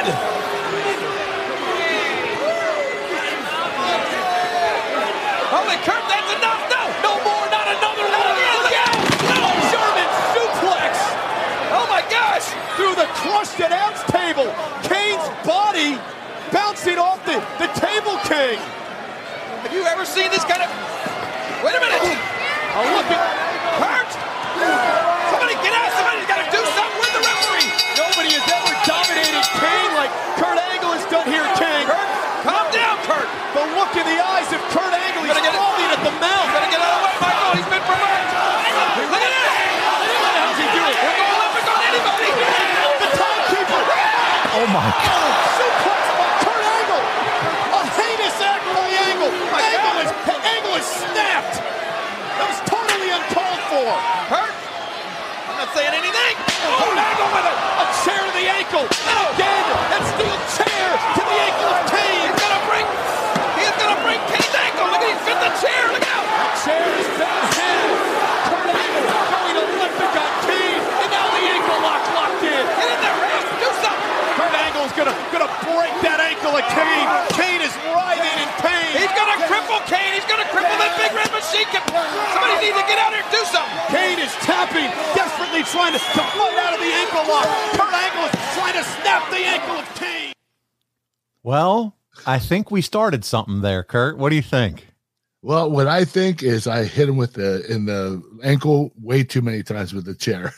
Holy Kurt, that's enough. No. No more, not another one. Look out. No, German suplex. Oh, my gosh. Through the crushed announce table. Kane's body bouncing off the, the table king. Have you ever seen this kind of... Wait a minute. Oh, look at Kurt. Somebody get out. Somebody's got to do something with the referee. Nobody has ever dominated Kane like Kurt Angle has done here, King. Kurt, calm down, Kurt. The look in the eyes of Kurt Angle. He's falling at the mouth. Gotta get out of the way, Michael. He's been promoted. Look at that. How's he doing? We'll go Olympic on anybody. The timekeeper. Oh my God. Suplex by Kurt Angle. A heinous act by Angle. my Angle God. is, Angle is snapped. That was totally uncalled for. Kurt, I'm not saying anything. Oh, Angle with it. A chair to the ankle. And again, that steel chair to the ankle of Kane. He's gonna break. He's gonna break Kane's ankle. Look at him fit the chair. Look out. That chair is bent in half. Kurt Angle going Olympic on Kane. And now the ankle lock locked in. Get in there, Ref. Do something. Kurt Angle's gonna, gonna break that ankle of Kane. Kane is writhing in pain. He's gonna cripple Kane. He's gonna cripple that Big Red Machine. Somebody needs to get out here and do something. Kane is tapping, desperately trying to, to fight out of the ankle lock. Kurt Angle is trying to snap the ankle of Kane. Well, I think we started something there, Kurt. What do you think? Well, what I think is I hit him with the in the ankle way too many times with the chair.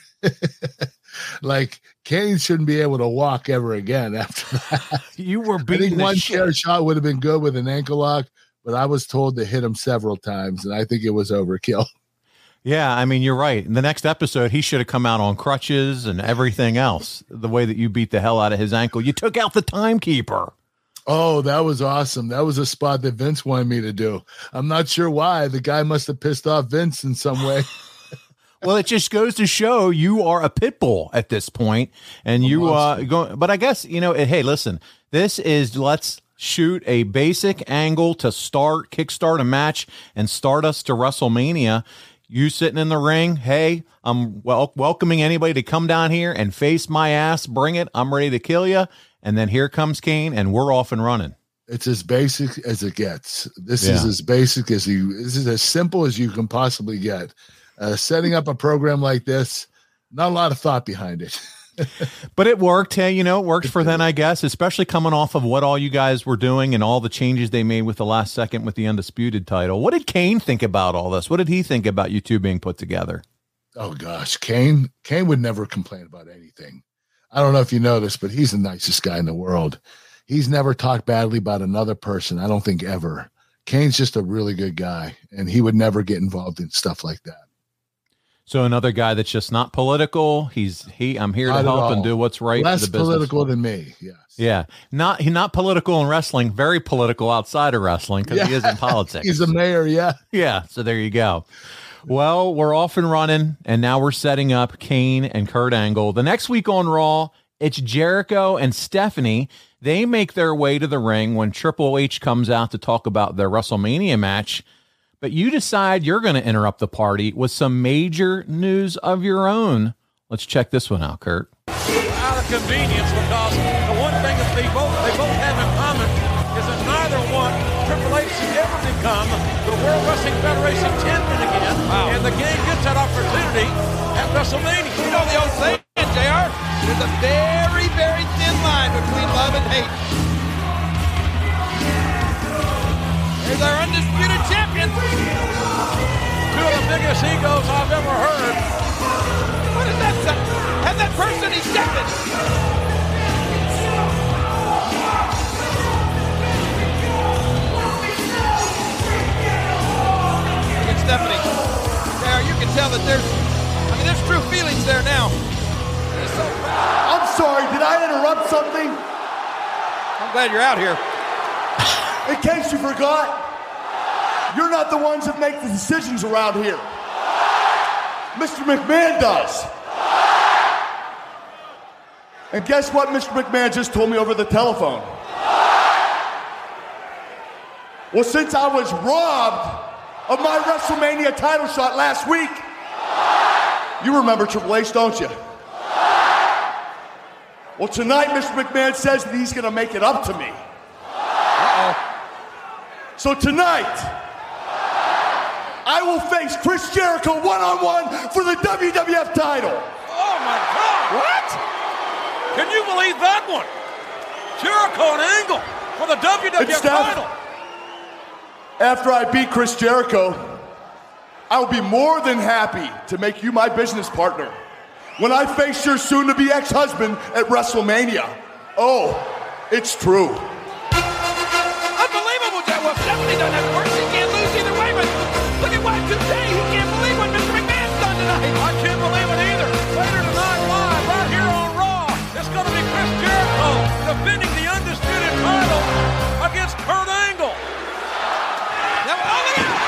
Like Kane shouldn't be able to walk ever again after that. You were I beating think the one shit. chair shot would have been good with an ankle lock, but I was told to hit him several times, and I think it was overkill. Yeah, I mean, you're right. In the next episode, he should have come out on crutches and everything else. The way that you beat the hell out of his ankle. You took out the timekeeper. Oh, that was awesome. That was a spot that Vince wanted me to do. I'm not sure why. The guy must have pissed off Vince in some way. Well, it just goes to show you are a pit bull at this point, and you uh go. But I guess you know. Hey, listen, this is let's shoot a basic angle to start, kickstart a match, and start us to WrestleMania. You sitting in the ring. Hey, I'm wel- welcoming anybody to come down here and face my ass. Bring it. I'm ready to kill you. And then here comes Kane, and we're off and running. It's as basic as it gets. This Yeah. is as basic as you. This is as simple as you can possibly get. Uh, setting up a program like this, not a lot of thought behind it. But it worked. Hey, you know, it worked for then, I guess, especially coming off of what all you guys were doing and all the changes they made with the last second with the Undisputed title. What did Kane think about all this? What did he think about you two being put together? Oh gosh, Kane. Kane would never complain about anything. I don't know if you noticed, but he's the nicest guy in the world. He's never talked badly about another person. I don't think ever. Kane's just a really good guy, and he would never get involved in stuff like that. So another guy that's just not political. He's he. I'm here Not to at help and all. do what's right Less for the business. political than me. Yes. Yeah, not he not political in wrestling. Very political outside of wrestling because he is in politics. He's a mayor. Yeah. Yeah. So there you go. Well, we're off and running, and now we're setting up Kane and Kurt Angle. The next week on Raw, it's Jericho and Stephanie. They make their way to the ring when Triple H comes out to talk about their WrestleMania match. But you decide you're going to interrupt the party with some major news of your own. Let's check this one out, Kurt. Out of convenience, because the one thing that they both they both have in common is that neither one Triple H has ever become the World Wrestling Federation champion again, wow. and the game gets that opportunity at WrestleMania. You know the old saying, J R? There's a very, very thin line between love and hate. Here's our undisputed champion. Two of the biggest egos I've ever heard. What is that? Son? Has that person ejected? Look at Stephanie. There, you can tell that there's, I mean, there's true feelings there now. He's so proud. I'm sorry, did I interrupt something? I'm glad you're out here. In case you forgot, you're not the ones that make the decisions around here. Mister McMahon does. And guess what Mister McMahon just told me over the telephone? Well, since I was robbed of my WrestleMania title shot last week, you remember Triple H, don't you? Well, tonight Mister McMahon says that he's going to make it up to me. Uh-oh. So tonight, I will face Chris Jericho one-on-one for the W W F title. Oh, my God. What? Can you believe that one? Jericho and Angle for the W W F And Steph, title. after I beat Chris Jericho, I will be more than happy to make you my business partner when I face your soon-to-be ex-husband at WrestleMania. Oh, it's true. Unbelievable, Joe. Well, Stephanie doesn't have to work. She can't lose either way, but look at Y two J. He can't believe what Mister McMahon's done tonight. I can't believe it either. Later tonight, live, right here on Raw, it's going to be Chris Jericho defending the undisputed title against Kurt Angle. Now, oh, look at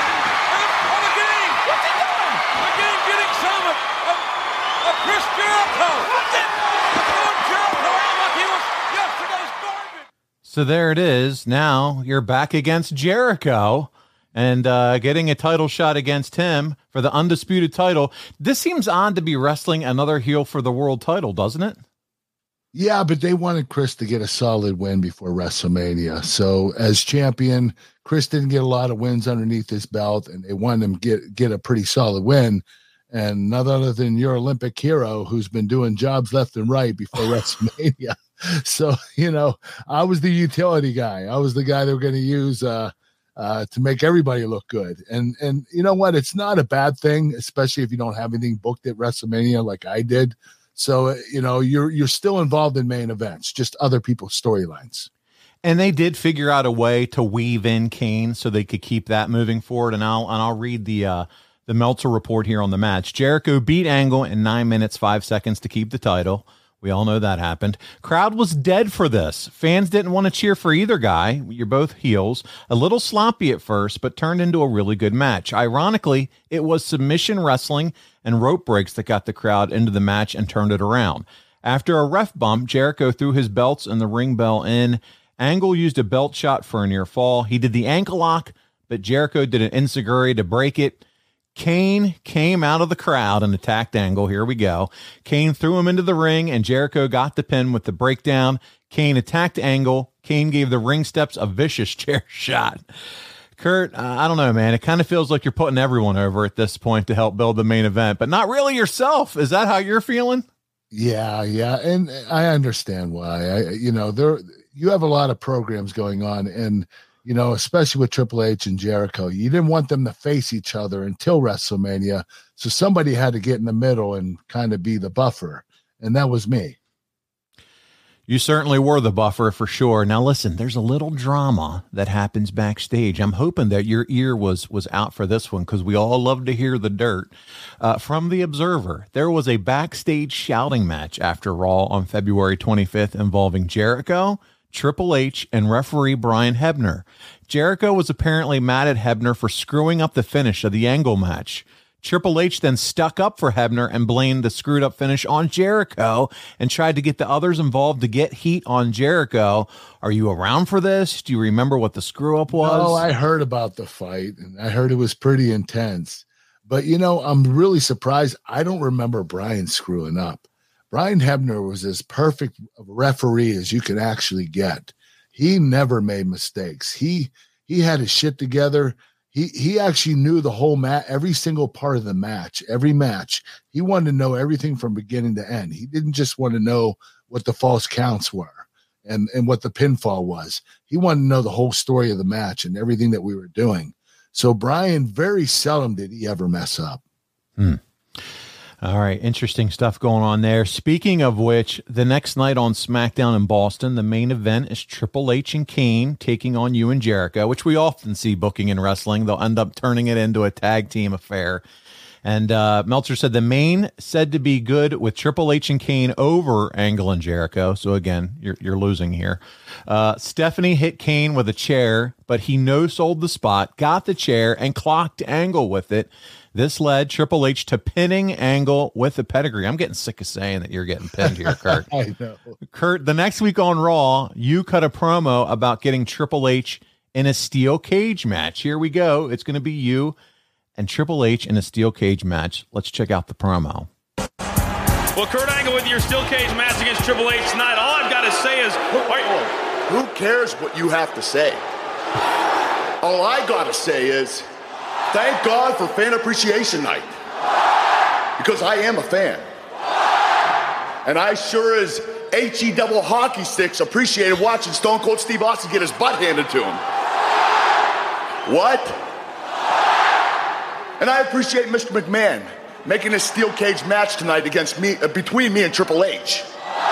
On the game. What's he doing? The game getting some of, of, of Chris Jericho. What's it? Throwing Jericho out like he was yesterday's garbage. So there it is. Now you're back against Jericho and uh, getting a title shot against him for the undisputed title. This seems odd to be wrestling another heel for the world title, doesn't it? Yeah, but they wanted Chris to get a solid win before WrestleMania. So as champion, Chris didn't get a lot of wins underneath his belt, and they wanted him to get, get a pretty solid win. And none other than your Olympic hero who's been doing jobs left and right before WrestleMania. So, you know, I was the utility guy. I was the guy they were going to use uh, uh, to make everybody look good. And, and you know what? It's not a bad thing, especially if you don't have anything booked at WrestleMania like I did. So, you know, you're you're still involved in main events, just other people's storylines. And they did figure out a way to weave in Kane so they could keep that moving forward. And I'll and I'll read the uh, the Meltzer report here on the match. Jericho beat Angle in nine minutes, five seconds to keep the title. We all know that happened. Crowd was dead for this. Fans didn't want to cheer for either guy. You're both heels. A little sloppy at first, but turned into a really good match. Ironically, it was submission wrestling and rope breaks that got the crowd into the match and turned it around. After a ref bump, Jericho threw his belts and the ring bell in. Angle used a belt shot for a near fall. He did the ankle lock, but Jericho did an enziguri to break it. Kane came out of the crowd and attacked Angle. Here we go. Kane threw him into the ring, and Jericho got the pin with the breakdown. Kane attacked Angle. Kane gave the ring steps a vicious chair shot. Kurt, uh, I don't know, man. It kind of feels like you're putting everyone over at this point to help build the main event, but not really yourself. Is that how you're feeling? Yeah, yeah, and I understand why. I, you know, there you have a lot of programs going on, and you know, especially with Triple H and Jericho, you didn't want them to face each other until WrestleMania, so somebody had to get in the middle and kind of be the buffer, and that was me. You certainly were the buffer for sure. Now listen, there's a little drama that happens backstage. I'm hoping that your ear was was out for this one because we all love to hear the dirt. Uh, from The Observer, there was a backstage shouting match after Raw on February twenty-fifth involving Jericho, Triple H, and referee Brian Hebner. Jericho was apparently mad at Hebner for screwing up the finish of the Angle match. Triple H then stuck up for Hebner and blamed the screwed up finish on Jericho and tried to get the others involved to get heat on Jericho. Are you around for this? Do you remember what the screw up was? Oh, I heard about the fight and I heard it was pretty intense. But, you know, I'm really surprised. I don't remember Brian screwing up. Brian Hebner was as perfect a referee as you could actually get. He never made mistakes. He he had his shit together. He he actually knew the whole match, every single part of the match, every match. He wanted to know everything from beginning to end. He didn't just want to know what the false counts were and, and what the pinfall was. He wanted to know the whole story of the match and everything that we were doing. So Brian, very seldom did he ever mess up. Hmm. All right, interesting stuff going on there. Speaking of which, the next night on SmackDown in Boston, the main event is Triple H and Kane taking on you and Jericho, which we often see booking in wrestling. They'll end up turning it into a tag team affair. And uh, Meltzer said the main said to be good with Triple H and Kane over Angle and Jericho. So again, you're you're losing here. Uh, Stephanie hit Kane with a chair, but he no-sold the spot, got the chair, and clocked Angle with it. This led Triple H to pinning Angle with a pedigree. I'm getting sick of saying that you're getting pinned here, Kurt. I know. Kurt, the next week on Raw, you cut a promo about getting Triple H in a steel cage match. Here we go. It's going to be you and Triple H in a steel cage match. Let's check out the promo. Well, Kurt Angle with your steel cage match against Triple H tonight. All I've got to say is, who cares what you have to say? All I got to say is, thank God for Fan Appreciation Night, because I am a fan. And I sure as H E double hockey sticks appreciated watching Stone Cold Steve Austin get his butt handed to him. What? And I appreciate Mister McMahon making a steel cage match tonight against me, uh, between me and Triple H.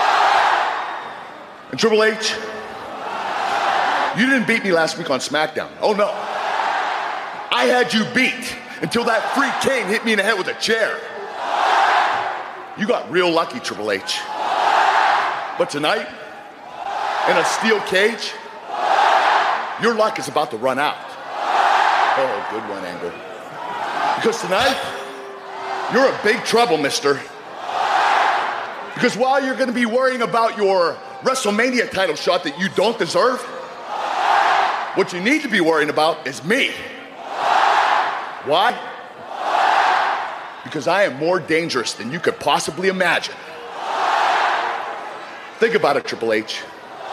And Triple H, you didn't beat me last week on SmackDown. Oh no. I had you beat until that freak Kane hit me in the head with a chair. You got real lucky, Triple H. But tonight, in a steel cage, your luck is about to run out. Oh, good one, Angle. Because tonight, you're in big trouble, mister. Because while you're going to be worrying about your WrestleMania title shot that you don't deserve, what you need to be worrying about is me. Why? Because I am more dangerous than you could possibly imagine. Think about it, Triple H.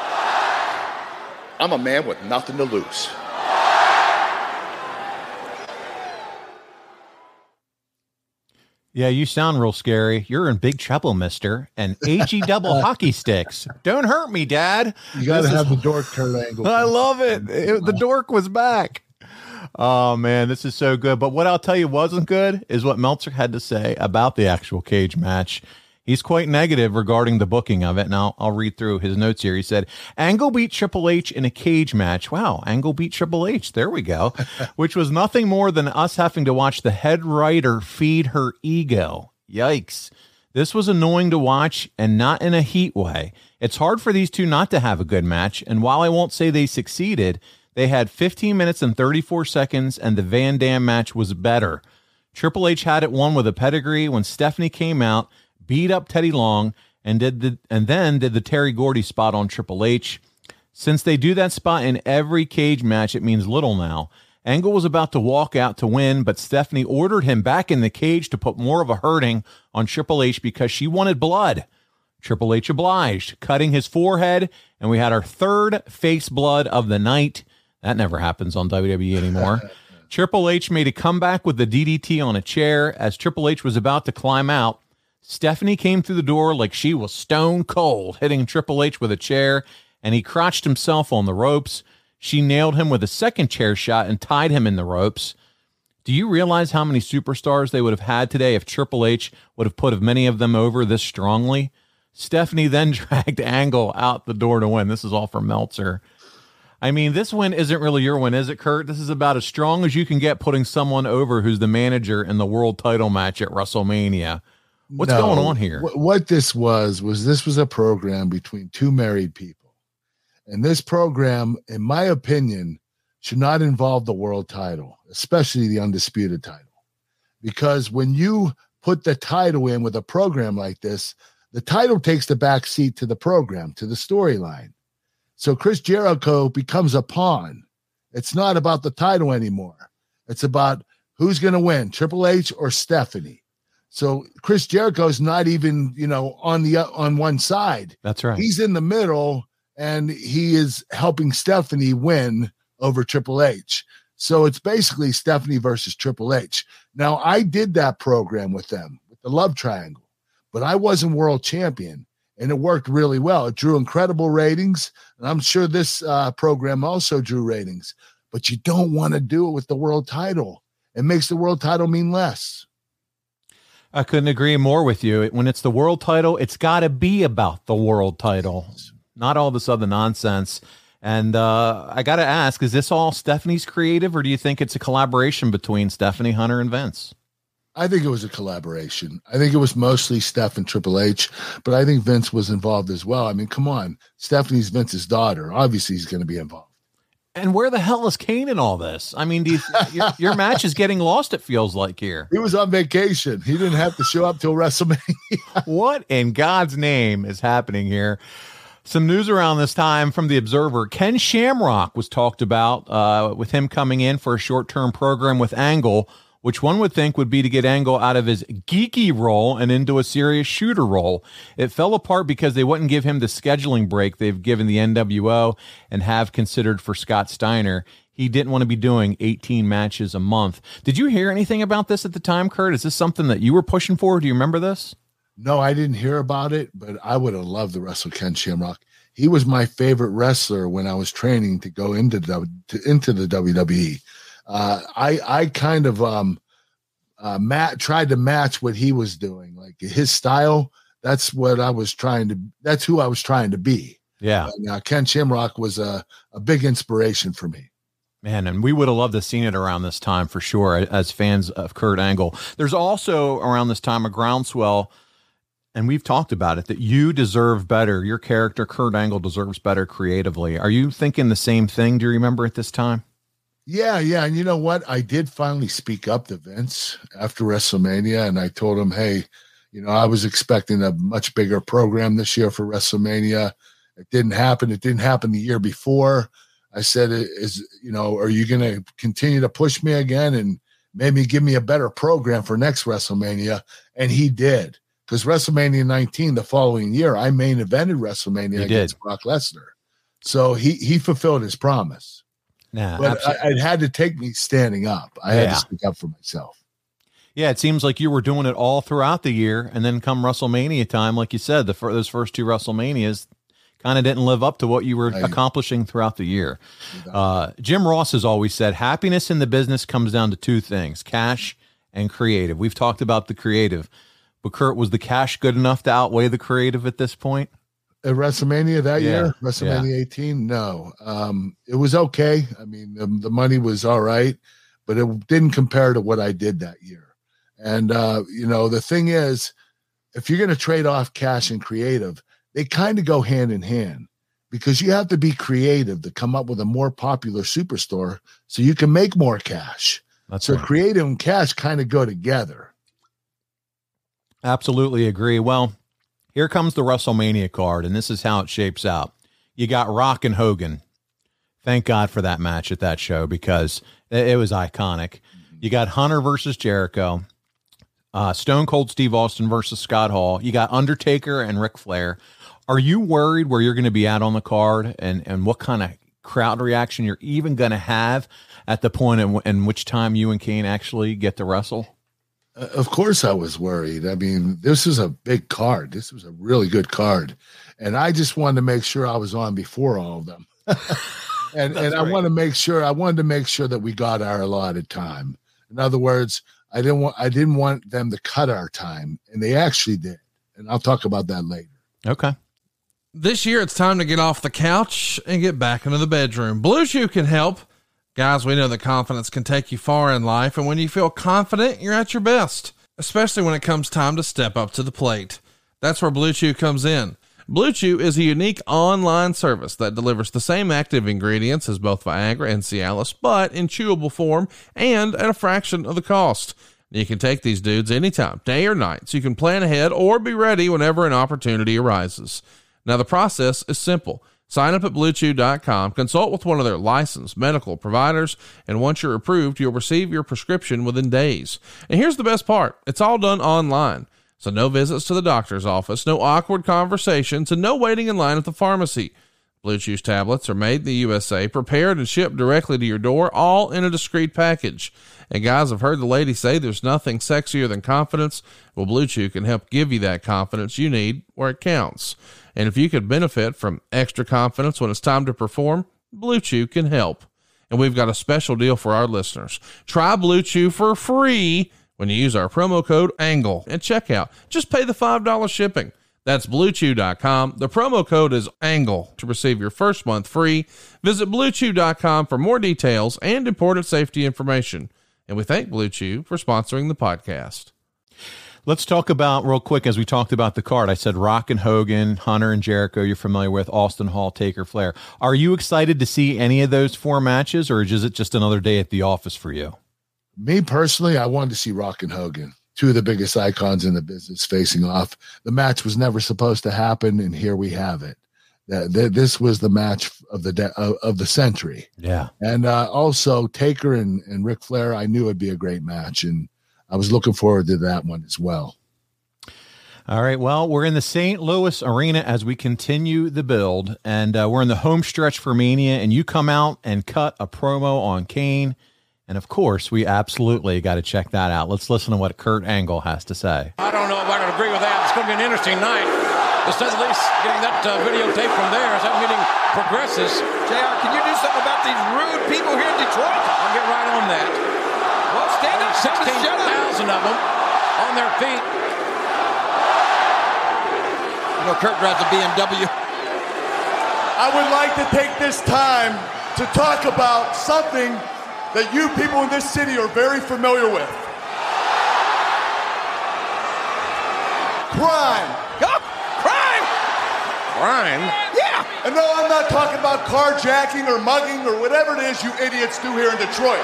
I'm a man with nothing to lose. Yeah, you sound real scary. You're in big trouble, mister. And A G double hockey sticks. Don't hurt me, Dad. You got to This have is- the dork Kurt Angle. I love it. It- The dork was back. Oh, man, this is so good. But what I'll tell you wasn't good is what Meltzer had to say about the actual cage match. He's quite negative regarding the booking of it. Now, I'll read through his notes here. He said, Angle beat Triple H in a cage match. Wow, Angle beat Triple H. There we go. Which was nothing more than us having to watch the head writer feed her ego. Yikes. This was annoying to watch and not in a heat way. It's hard for these two not to have a good match. And while I won't say they succeeded, they had fifteen minutes and thirty-four seconds, and the Van Dam match was better. Triple H had it won with a pedigree when Stephanie came out, beat up Teddy Long, and did the and then did the Terry Gordy spot on Triple H. Since they do that spot in every cage match, it means little now. Angle was about to walk out to win, but Stephanie ordered him back in the cage to put more of a hurting on Triple H because she wanted blood. Triple H obliged, cutting his forehead, and we had our third face blood of the night. That never happens on W W E anymore. Triple H made a comeback with the D D T on a chair. As Triple H was about to climb out, Stephanie came through the door like she was stone cold, hitting Triple H with a chair, and he crotched himself on the ropes. She nailed him with a second chair shot and tied him in the ropes. Do you realize how many superstars they would have had today if Triple H would have put many of them over this strongly? Stephanie then dragged Angle out the door to win. This is all from Meltzer. I mean, this win isn't really your win, is it, Kurt? This is about as strong as you can get putting someone over who's the manager in the world title match at WrestleMania. What's No, going on here? wh- What this was, was this was a program between two married people. And this program, in my opinion, should not involve the world title, especially the undisputed title. Because when you put the title in with a program like this, the title takes the back seat to the program, to the storyline. So Chris Jericho becomes a pawn. It's not about the title anymore. It's about who's going to win, Triple H or Stephanie. So Chris Jericho is not even, you know, on the on one side. That's right. He's in the middle, and he is helping Stephanie win over Triple H. So it's basically Stephanie versus Triple H. Now, I did that program with them, with the Love Triangle, but I wasn't world champion, and it worked really well. It drew incredible ratings, and I'm sure this uh, program also drew ratings, but you don't want to do it with the world title. It makes the world title mean less. I couldn't agree more with you. When it's the world title, it's got to be about the world title, not all this other nonsense. And uh, I got to ask, is this all Stephanie's creative, or do you think it's a collaboration between Stephanie, Hunter, and Vince? I think it was a collaboration. I think it was mostly Steph and Triple H, but I think Vince was involved as well. I mean, come on. Stephanie's Vince's daughter. Obviously, he's going to be involved. And where the hell is Kane in all this? I mean, do you, your, your match is getting lost, it feels like here. He was on vacation. He didn't have to show up till WrestleMania. What in God's name is happening here? Some news around this time from The Observer. Ken Shamrock was talked about uh, with him coming in for a short-term program with Angle, which one would think would be to get Angle out of his geeky role and into a serious shooter role. It fell apart because they wouldn't give him the scheduling break they've given the N W O and have considered for Scott Steiner. He didn't want to be doing eighteen matches a month. Did you hear anything about this at the time, Kurt? Is this something that you were pushing for? Do you remember this? No, I didn't hear about it, but I would have loved to wrestle Ken Shamrock. He was my favorite wrestler when I was training to go into the, to, into the W W E. Uh, I I kind of um, uh, mat, tried to match what he was doing, like his style. That's what I was trying to. That's who I was trying to be. Yeah. And, uh, Ken Shamrock was a, a big inspiration for me. Man, and we would have loved to have seen it around this time for sure as fans of Kurt Angle. There's also around this time a groundswell, and we've talked about it, that you deserve better. Your character, Kurt Angle, deserves better creatively. Are you thinking the same thing? Do you remember at this time? Yeah, yeah. And you know what? I did finally speak up to Vince after WrestleMania, and I told him, hey, you know, I was expecting a much bigger program this year for WrestleMania. It didn't happen. It didn't happen the year before. I said, is, you know, are you going to continue to push me again and maybe give me a better program for next WrestleMania? And he did, because WrestleMania nineteen, the following year, I main evented WrestleMania He against did. Brock Lesnar. So he, he fulfilled his promise. Nah, But absolutely. I, it had to take me standing up. I had Yeah. to speak up for myself. Yeah, it seems like you were doing it all throughout the year, and then come WrestleMania time, like you said, the fir- those first two WrestleManias kind of didn't live up to what you were Right. accomplishing throughout the year. Uh, Jim Ross has always said happiness in the business comes down to two things, cash and creative. We've talked about the creative, but Kurt, was the cash good enough to outweigh the creative at this point? At WrestleMania that Yeah, year, WrestleMania eighteen, no. Um, it was okay. I mean, the, the money was all right, but it didn't compare to what I did that year. And, uh, you know, the thing is, if you're going to trade off cash and creative, they kind of go hand in hand, because you have to be creative to come up with a more popular superstore so you can make more cash. That's so right. creative and cash kind of go together. Absolutely agree. Well, here comes the WrestleMania card, and this is how it shapes out. You got Rock and Hogan. Thank God for that match at that show, because it, it was iconic. You got Hunter versus Jericho. Uh, Stone Cold Steve Austin versus Scott Hall. You got Undertaker and Ric Flair. Are you worried where you're going to be at on the card, and, and what kind of crowd reaction you're even going to have at the point in, in which time you and Kane actually get to wrestle? Uh, of course I was worried. I mean, this is a big card. This was a really good card. And I just wanted to make sure I was on before all of them. and and I right. want to make sure, I wanted to make sure that we got our allotted time. In other words, I didn't want, I didn't want them to cut our time, and they actually did. And I'll talk about that later. Okay. This year, it's time to get off the couch and get back into the bedroom. Blue Chew can help. Guys, we know that confidence can take you far in life, and when you feel confident, you're at your best, especially when it comes time to step up to the plate. That's where Blue Chew comes in. Blue Chew is a unique online service that delivers the same active ingredients as both Viagra and Cialis, but in chewable form and at a fraction of the cost. You can take these dudes anytime, day or night, so you can plan ahead or be ready whenever an opportunity arises. Now, the process is simple. Sign up at blue chew dot com, consult with one of their licensed medical providers, and once you're approved, you'll receive your prescription within days. And here's the best part. It's all done online. So no visits to the doctor's office, no awkward conversations, and no waiting in line at the pharmacy. Blue Chew's tablets are made in the U S A, prepared and shipped directly to your door, all in a discreet package. And guys, I've heard the ladies say there's nothing sexier than confidence. Well, Blue Chew can help give you that confidence you need where it counts. And if you could benefit from extra confidence when it's time to perform, Blue Chew can help. And we've got a special deal for our listeners. Try Blue Chew for free when you use our promo code ANGLE at checkout. Just pay the five dollars shipping. That's blue chew dot com. The promo code is ANGLE to receive your first month free. Visit blue chew dot com for more details and important safety information. And we thank Blue Chew for sponsoring the podcast. Let's talk about real quick, as we talked about the card. I said Rock and Hogan, Hunter and Jericho, you're familiar with, Austin Hall, Taker, Flair. Are you excited to see any of those four matches, or is it just another day at the office for you? Me personally, I wanted to see Rock and Hogan, two of the biggest icons in the business, facing off. The match was never supposed to happen, and here we have it. Uh, th- this was the match of the de- of, of the century. Yeah. And uh, also Taker and, and Ric Flair, I knew it'd be a great match, and I was looking forward to that one as well. All right. Well, we're in the Saint Louis Arena as we continue the build, and uh, we're in the home stretch for Mania, and you come out and cut a promo on Kane. And of course, we absolutely got to check that out. Let's listen to what Kurt Angle has to say. I don't know if I can agree with that. It's going to be an interesting night. To say the least, getting that uh, videotape from there as that meeting progresses. J R, can you do something about these rude people here in Detroit? I'll get right on that. Well, stand up, sixteen thousand of them on their feet. You know, Kurt drives a B M W. I would like to take this time to talk about something that you people in this city are very familiar with. Crime. Oh, crime! Crime? Yeah! And no, I'm not talking about carjacking or mugging or whatever it is you idiots do here in Detroit.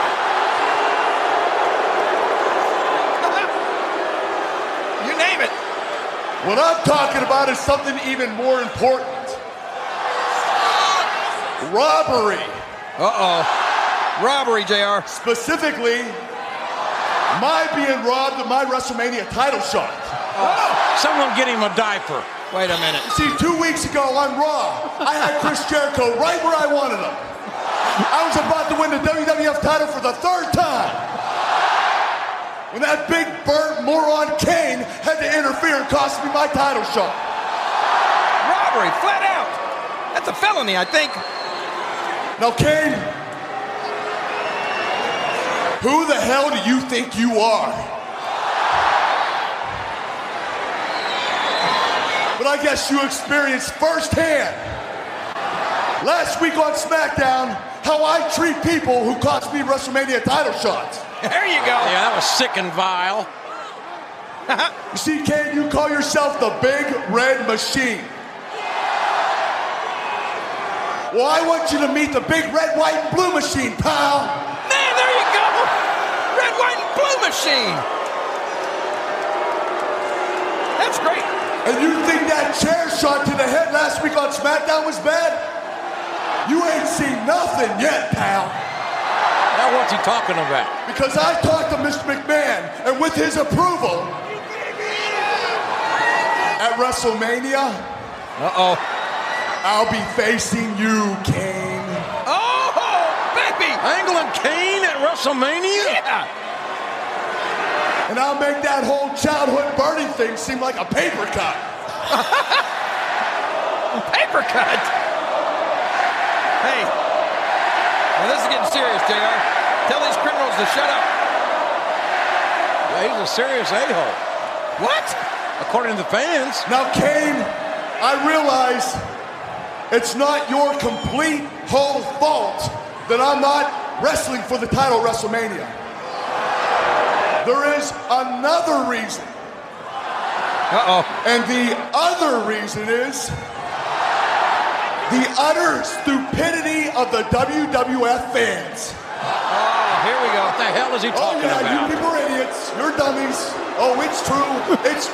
You name it. What I'm talking about is something even more important. Robbery. Uh-oh. Robbery, J R. Specifically, my being robbed of my WrestleMania title shot. Oh, someone get him a diaper. Wait a minute. See, two weeks ago on Raw, I had Chris Jericho right where I wanted him. I was about to win the W W F title for the third time. When that big burnt moron Kane had to interfere and cost me my title shot. Robbery, flat out. That's a felony, I think. Now, Kane, who the hell do you think you are? But I guess you experienced firsthand last week on SmackDown how I treat people who cost me WrestleMania title shots. There you go. Yeah, that was sick and vile. You see, Kane, you call yourself the Big Red Machine. Well, I want you to meet the Big Red, White, and Blue Machine, pal. Man, there you go. Red, White, and Blue Machine. That's great. And you think that chair shot to the head last week on SmackDown was bad? You ain't seen nothing yet, pal. Now what's he talking about? Because I talked to Mister McMahon, and with his approval, at WrestleMania, uh-oh, I'll be facing you, Kane. Oh, baby! Angle and Kane at WrestleMania? Yeah. And I'll make that whole childhood birdie thing seem like a paper cut. Paper cut? Hey, now this is getting serious, J R. Tell these criminals to shut up. Yeah, he's a serious a-hole. What? According to the fans. Now, Kane, I realize it's not your complete whole fault that I'm not wrestling for the title at WrestleMania. There is another reason. Uh-oh. And the other reason is the utter stupidity of the W W F fans. Oh, here we go. What the hell is he talking about? Oh, yeah, about? you people are idiots. You're dummies. Oh, it's true. It's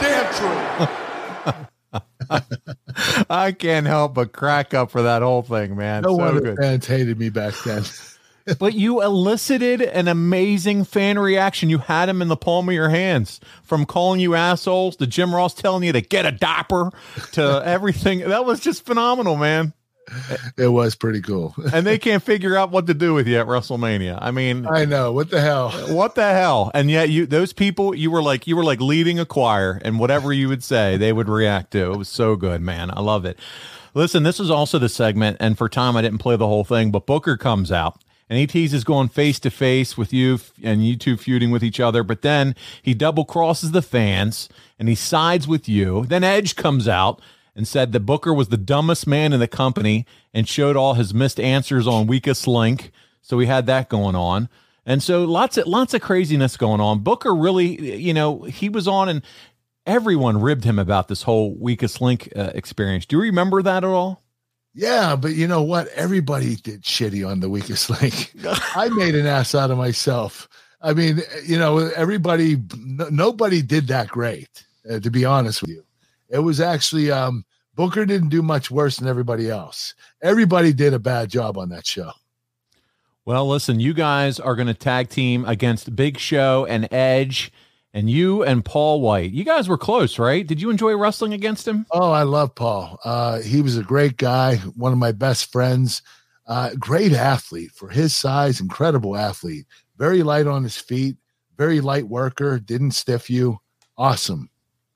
damn true. I can't help but crack up for that whole thing, man. No so wonder good. fans hated me back then. But you elicited an amazing fan reaction. You had him in the palm of your hands, from calling you assholes to Jim Ross telling you to get a diaper to everything. That was just phenomenal, man. It was pretty cool. And they can't figure out what to do with you at WrestleMania. I mean, I know, what the hell? What the hell? And yet you, those people, you were like, you were like leading a choir, and whatever you would say, they would react to. It was so good, man. I love it. Listen, this is also the segment, and for time I didn't play the whole thing, but Booker comes out. And he teases going face to face with you and you two feuding with each other. But then he double crosses the fans and he sides with you. Then Edge comes out and said that Booker was the dumbest man in the company and showed all his missed answers on Weakest Link. So we had that going on. And so lots of lots of craziness going on. Booker really, you know, he was on and everyone ribbed him about this whole Weakest Link uh, experience. Do you remember that at all? Yeah, but you know what? Everybody did shitty on the Weakest Link. I made an ass out of myself. I mean, you know, everybody, n- nobody did that great, uh, to be honest with you. It was actually, um, Booker didn't do much worse than everybody else. Everybody did a bad job on that show. Well, listen, you guys are going to tag team against Big Show and Edge. And you and Paul White, you guys were close, right? Did you enjoy wrestling against him? Oh, I love Paul. Uh, he was a great guy, one of my best friends, uh, great athlete for his size, incredible athlete, very light on his feet, very light worker, didn't stiff you. Awesome.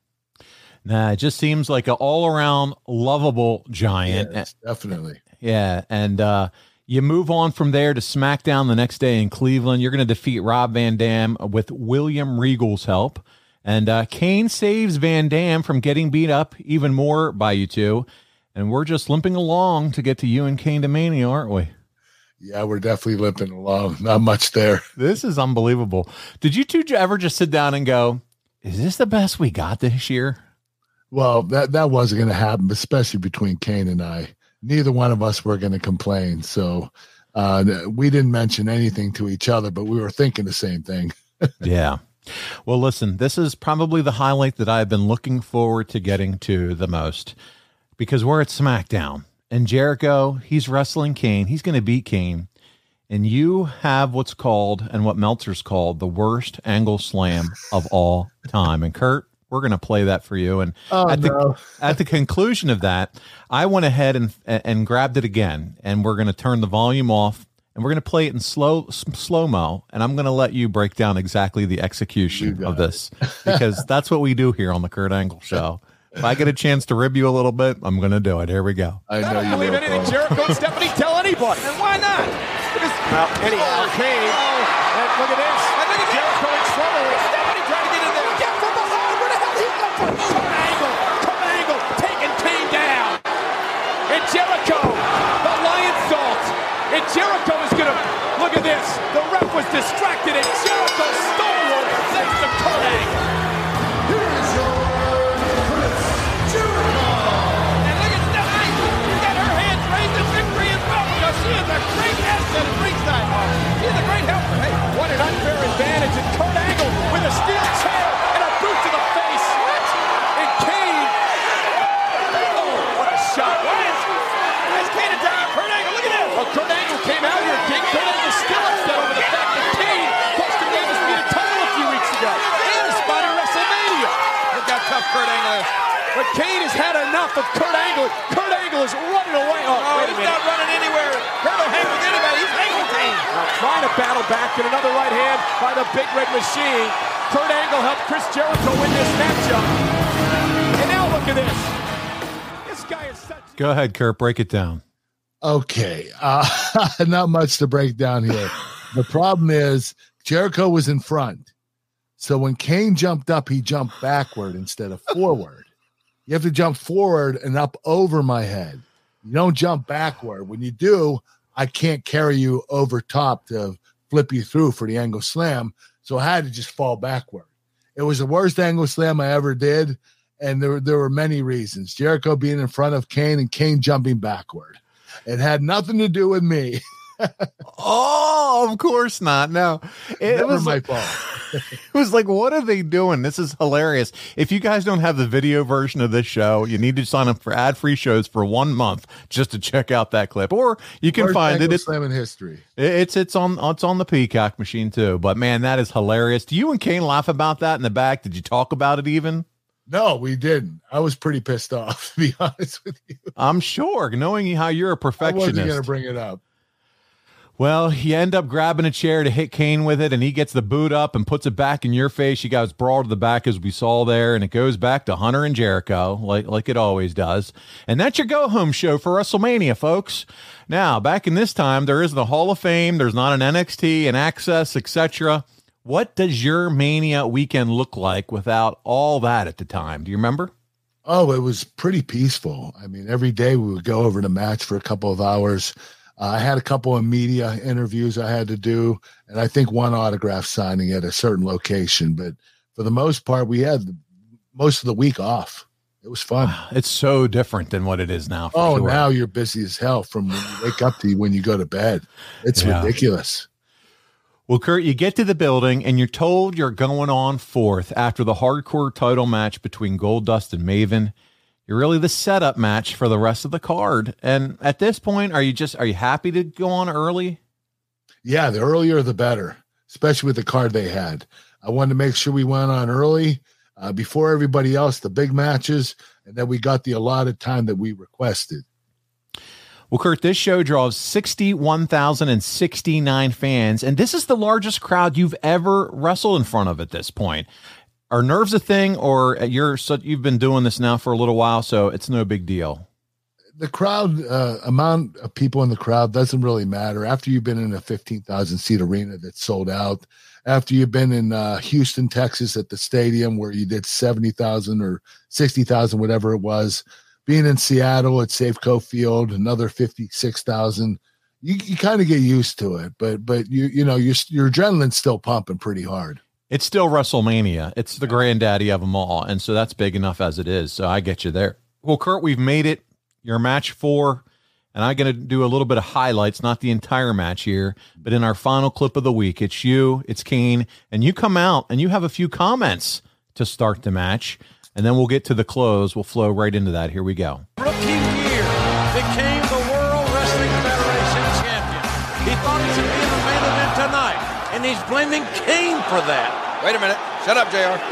Nah, it just seems like an all-around lovable giant. Yes, definitely. Yeah, and uh, you move on from there to SmackDown the next day in Cleveland. You're going to defeat Rob Van Dam with William Regal's help. And uh, Kane saves Van Dam from getting beat up even more by you two. And we're just limping along to get to you and Kane to Mania, aren't we? Yeah, we're definitely limping along. Not much there. This is unbelievable. Did you two ever just sit down and go, is this the best we got this year? Well, that, that wasn't going to happen, especially between Kane and I. Neither one of us were going to complain. So uh, we didn't mention anything to each other, but we were thinking the same thing. Yeah. Well, listen, this is probably the highlight that I've been looking forward to getting to the most, because we're at SmackDown and Jericho, he's wrestling Kane. He's going to beat Kane. And you have what's called, and what Meltzer's called, the worst angle slam of all time. And Kurt, we're going to play that for you. And oh, at, the, no. at the conclusion of that, I went ahead and and grabbed it again, and we're going to turn the volume off, and we're going to play it in slow slow-mo, and I'm going to let you break down exactly the execution of this, because that's what we do here on the Kurt Angle Show. If I get a chance to rib you a little bit, I'm going to do it. Here we go. I know I don't you believe will, anything Paul. Jericho and Stephanie tell anybody. And why not? Because, well, anyhow, Kane. Oh, and look at this. And look at Jericho in trouble. Stephanie trying to get in there. Get from behind. Where the hell did he come from? Kurt Angle. Kurt Angle taking Kane down. And Jericho, the lion salt. And Jericho is going to, look at this. The ref was distracted and Jericho stole one thanks to Kurt Angle. Here is your Chris Jericho. And look at Stephanie. She's got her hands raised in victory as well, because she is a great asset at ringside. She's a great helper. Hey, what an unfair advantage. And Kurt Angle with a steel chair and a boot to the face. What? And Kane. Oh, what a shot. Why is, why is Kane attacking Kurt Angle? Look at this. Well, Kurt Angle came out here. King Kurt Angle still upset over the fact that Kane cost him Davis beat a title a few weeks ago. And a spot in WrestleMania. Look how tough Kurt Angle is. But Kane has had enough of Kurt Angle. Kurt Angle is running away. Oh, Oh, wait a he's minute. not running anywhere. Kurt will hang with anybody. He's hanging with Kane. Now trying to battle back, and another right hand by the Big Red Machine. Kurt Angle helped Chris Jericho win this matchup. And now look at this. This guy is such... Go ahead, Kurt. Break it down. Okay. Uh, not much to break down here. The problem is Jericho was in front. So when Kane jumped up, he jumped backward instead of forward. You have to jump forward and up over my head. You don't jump backward. When you do, I can't carry you over top to flip you through for the angle slam. So I had to just fall backward. It was the worst angle slam I ever did. And there, there were many reasons. Jericho being in front of Kane and Kane jumping backward. It had nothing to do with me. Oh, of course not. No, it Never was my like, fault. It was like, what are they doing? This is hilarious. If you guys don't have the video version of this show, you need to sign up for ad-free shows for one month just to check out that clip, or you can Worst find it. It's slam in history. It's it's on it's on the Peacock machine too. But man, that is hilarious. Do you and Kane laugh about that in the back? Did you talk about it even? No, we didn't. I was pretty pissed off, to be honest with you. I'm sure, knowing how you're a perfectionist. I wasn't going to bring it up. Well, you end up grabbing a chair to hit Kane with it, and he gets the boot up and puts it back in your face. You guys brawl to the back, as we saw there, and it goes back to Hunter and Jericho, like like it always does. And that's your go-home show for WrestleMania, folks. Now, back in this time, there isn't a Hall of Fame. There's not an N X T, an Access, et cetera. What does your Mania weekend look like without all that at the time? Do you remember? Oh, it was pretty peaceful. I mean, every day we would go over the match for a couple of hours. Uh, I had a couple of media interviews I had to do, and I think one autograph signing at a certain location. But for the most part, we had most of the week off. It was fun. It's so different than what it is now. For oh, sure. Now you're busy as hell from when you wake up to when you go to bed. It's Yeah. ridiculous. Well, Kurt, you get to the building and you're told you're going on fourth after the hardcore title match between Goldust and Maven. You're really the setup match for the rest of the card. And at this point, are you just are you happy to go on early? Yeah, the earlier the better, especially with the card they had. I wanted to make sure we went on early uh, before everybody else, the big matches, and then we got the allotted time that we requested. Well, Kurt, this show draws sixty-one thousand sixty-nine fans, and this is the largest crowd you've ever wrestled in front of at this point. Are nerves a thing, or you're so, you've been doing this now for a little while, so it's no big deal? The crowd, uh, amount of people in the crowd doesn't really matter. After you've been in a fifteen thousand seat arena that's sold out, after you've been in uh, Houston, Texas at the stadium where you did seventy thousand or sixty thousand, whatever it was, being in Seattle at Safeco Field, another fifty-six thousand, you, you kind of get used to it, but, but you, you know, your, your adrenaline's still pumping pretty hard. It's still WrestleMania. It's the granddaddy of them all. And so that's big enough as it is. So I get you there. Well, Kurt, we've made it. You're match four. And I'm going to do a little bit of highlights, not the entire match here, but in our final clip of the week, it's you, it's Kane, and you come out and you have a few comments to start the match. And then we'll get to the close. We'll flow right into that. Here we go. Rookie year became the World Wrestling Federation champion. He thought he should be in the main event tonight, and he's blaming Kane for that. Wait a minute. Shut up, J R.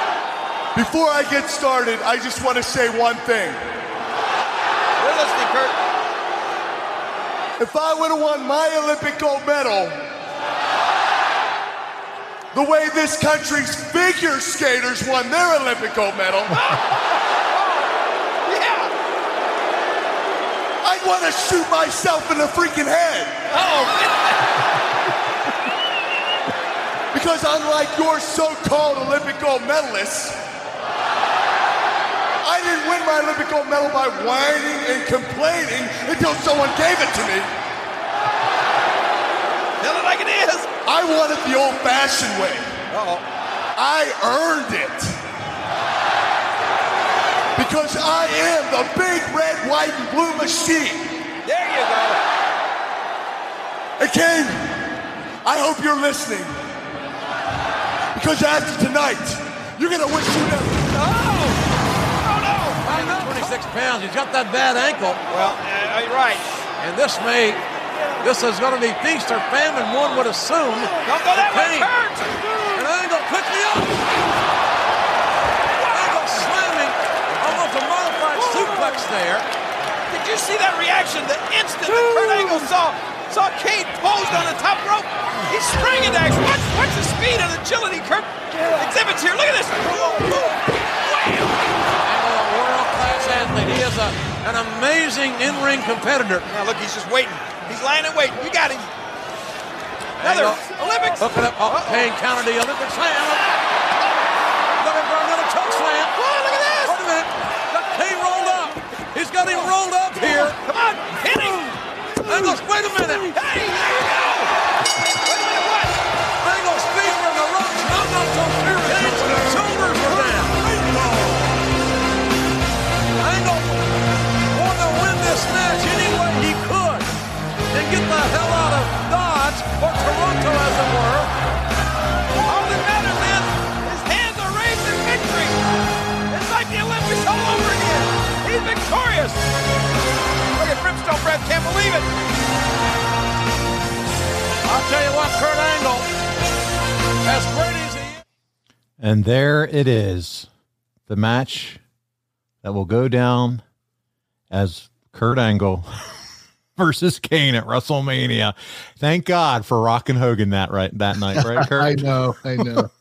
Before I get started, I just want to say one thing. We're listening, Kurt. If I would have won my Olympic gold medal the way this country's figure skaters won their Olympic gold medal, Yeah. I'd want to shoot myself in the freaking head. Oh, Because unlike your so-called Olympic gold medalists, I didn't win my Olympic gold medal by whining and complaining until someone gave it to me. tell it like it is. I won it the old-fashioned way. Uh-oh. I earned it. Because I am the big red, white, and blue machine. There you go. Hey, Kane, I hope you're listening. Because after tonight, you're going to wish you never... Oh! Oh, no! one hundred twenty-six pounds. He's got that bad ankle. Well, uh, you're right. And this may, this is going to be feast or famine, one would assume. Don't go that way, Kane. Kurt! And Angle quickly up. Angle slamming, almost a modified suplex there. Did you see that reaction? The instant that Kurt Angle saw, saw Kane posed on the top rope. He's springing to action. Watch, watch the speed and agility Kurt exhibits here. Look at this. Angle, a world-class athlete. He is a, an amazing in-ring competitor. Now look, he's just waiting. He's lying and waiting. You got him. Another Angle. Olympics. Hook it up. Oh, Kane countered the Olympic slam. Wait a minute. Hey, there you go. Wait a minute, what? Angle's feet were in the ropes. No, not so serious. Shoulders were down. Angle wanted to win this match any way he could and get the hell out of Dodge, or Toronto as it were. All that matters is his hands are raised in victory. It's like the Olympics all over again. He's victorious. Look at Brimstone Brad, can't believe it. I'll tell you what, Kurt Angle, as great as he is. And there it is, the match that will go down as Kurt Angle versus Kane at WrestleMania. Thank God for Rock and Hogan that right that night, right, Kurt? I know, I know.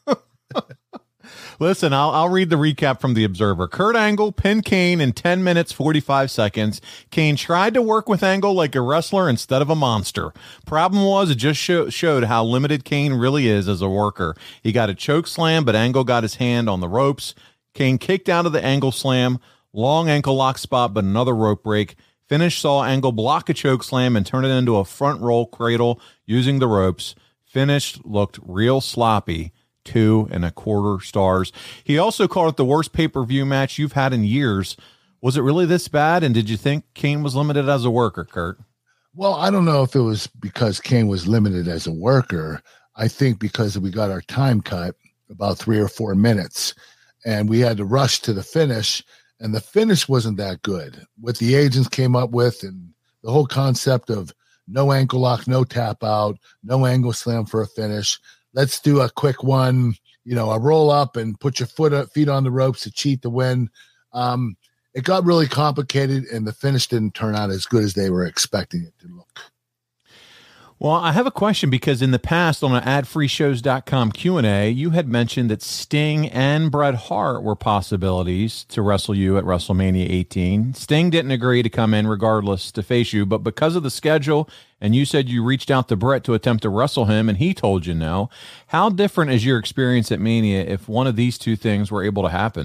Listen, I'll I'll read the recap from the Observer. Kurt Angle pinned Kane in ten minutes forty-five seconds. Kane tried to work with Angle like a wrestler instead of a monster. Problem was, it just show, showed how limited Kane really is as a worker. He got a choke slam, but Angle got his hand on the ropes. Kane kicked out of the Angle slam, long ankle lock spot, but another rope break. Finish saw Angle block a choke slam and turn it into a front roll cradle using the ropes. Finish looked real sloppy. Two and a quarter stars. He also called it the worst pay-per-view match you've had in years. Was it really this bad? And did you think Kane was limited as a worker, Kurt? Well, I don't know if it was because Kane was limited as a worker. I think because we got our time cut about three or four minutes and we had to rush to the finish, and the finish wasn't that good. What the agents came up with and the whole concept of no ankle lock, no tap out, no angle slam for a finish. Let's do a quick one, you know, a roll up and put your foot up, feet on the ropes to cheat the win. Um, it got really complicated, and the finish didn't turn out as good as they were expecting it to look. Well, I have a question, because in the past on an ad free shows dot com Q and A, you had mentioned that Sting and Bret Hart were possibilities to wrestle you at WrestleMania eighteen. Sting didn't agree to come in regardless to face you, but because of the schedule, and you said you reached out to Bret to attempt to wrestle him, and he told you no. How different is your experience at Mania if one of these two things were able to happen?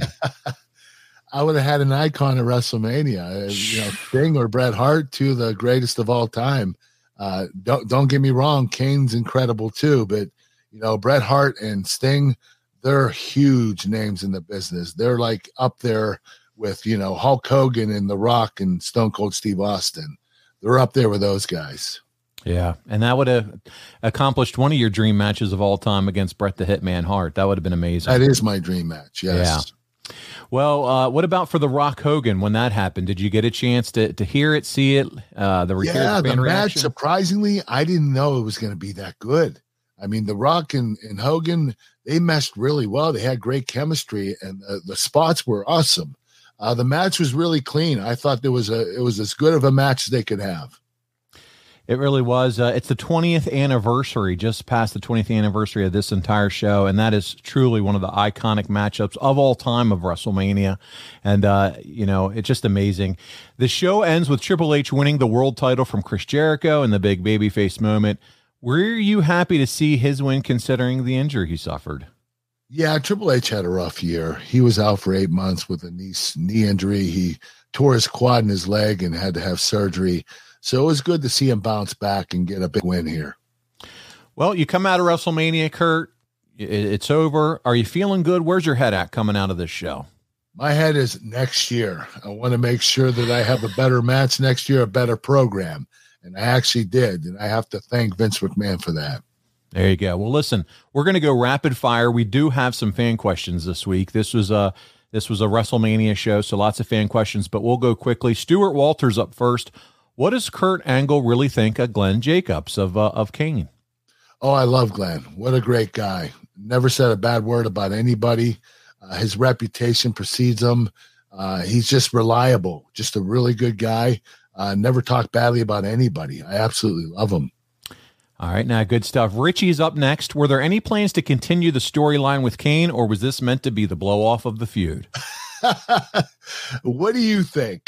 I would have had an icon at WrestleMania. You know, Sting or Bret Hart, two of the greatest of all time. Uh, don't don't get me wrong, Kane's incredible too, but you know, Bret Hart and Sting, they're huge names in the business. They're like up there with, you know, Hulk Hogan and The Rock and Stone Cold Steve Austin. They're up there with those guys. Yeah, and that would have accomplished one of your dream matches of all time against Bret the Hitman Hart. That would have been amazing. That is my dream match, yes. Yeah. Well, uh, what about for the Rock Hogan when that happened? Did you get a chance to to hear it, see it? Uh, the yeah, the fan match. reaction? Surprisingly, I didn't know it was going to be that good. I mean, the Rock and, and Hogan, they meshed really well. They had great chemistry, and the, the spots were awesome. Uh, the match was really clean. I thought there was a it was as good of a match as they could have. It really was. Uh, it's the twentieth anniversary, just past the twentieth anniversary of this entire show, and that is truly one of the iconic matchups of all time of WrestleMania. And, uh, you know, it's just amazing. The show ends with Triple H winning the world title from Chris Jericho in the big babyface moment. Were you happy to see his win considering the injury he suffered? Yeah, Triple H had a rough year. He was out for eight months with a knee, knee injury. He tore his quad in his leg and had to have surgery. So it was good to see him bounce back and get a big win here. Well, you come out of WrestleMania, Kurt. It's over. Are you feeling good? Where's your head at coming out of this show? My head is next year. I want to make sure that I have a better match next year, a better program. And I actually did. And I have to thank Vince McMahon for that. There you go. Well, listen, we're going to go rapid fire. We do have some fan questions this week. This was a this was a WrestleMania show, so lots of fan questions, but we'll go quickly. Stuart Walters up first. What does Kurt Angle really think of Glenn Jacobs of uh, of Kane? Oh, I love Glenn. What a great guy. Never said a bad word about anybody. Uh, his reputation precedes him. Uh, he's just reliable, just a really good guy. Uh, never talked badly about anybody. I absolutely love him. All right, now good stuff. Richie's up next. Were there any plans to continue the storyline with Kane, or was this meant to be the blow-off of the feud? What do you think?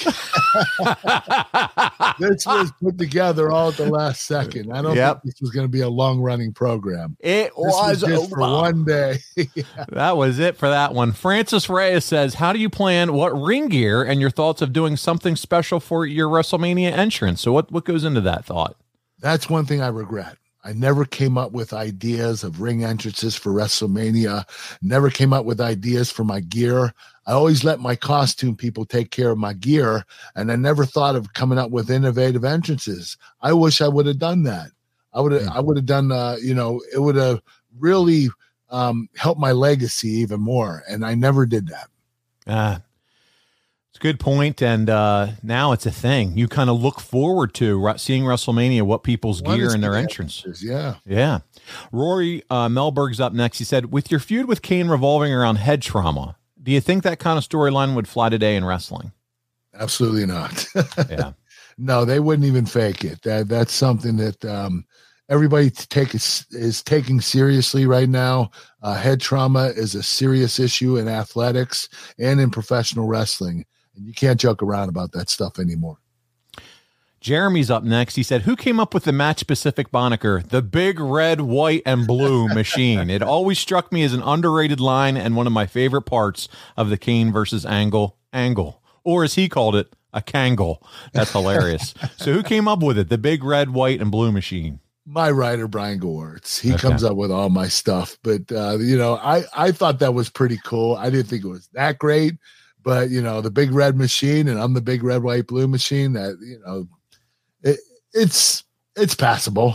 This was put together all at the last second. I don't Yep. think this was going to be a long-running program. It This was, was just for one day. Yeah. That was it for that one. Francis Reyes says, how do you plan what ring gear and your thoughts of doing something special for your WrestleMania entrance? So what, what goes into that thought? That's one thing I regret. I never came up with ideas of ring entrances for WrestleMania, never came up with ideas for my gear. I always let my costume people take care of my gear, and I never thought of coming up with innovative entrances. I wish I would have done that. I would have, mm-hmm. I would have done, uh, you know, it would have really um, helped my legacy even more, and I never did that. Uh, it's a good point, and uh, now it's a thing. You kind of look forward to re- seeing WrestleMania, what people's what gear and their entrance. Yeah. Yeah. Rory uh, Melberg's up next. He said, with your feud with Kane revolving around head trauma, do you think that kind of storyline would fly today in wrestling? Absolutely not. Yeah. No, they wouldn't even fake it. That That's something that um, everybody take is, is taking seriously right now. Uh, head trauma is a serious issue in athletics and in professional wrestling. And you can't joke around about that stuff anymore. Jeremy's up next. He said, who came up with the match-specific moniker, the big red, white, and blue machine? It always struck me as an underrated line and one of my favorite parts of the Kane versus Angle angle, or as he called it, a Kangle. That's hilarious. So who came up with it, the big red, white, and blue machine? My writer, Brian Gewirtz. He Okay. comes up with all my stuff. But, uh, you know, I, I thought that was pretty cool. I didn't think it was that great. But, you know, the big red machine and I'm the big red, white, blue machine, that, you know, it, it's it's passable.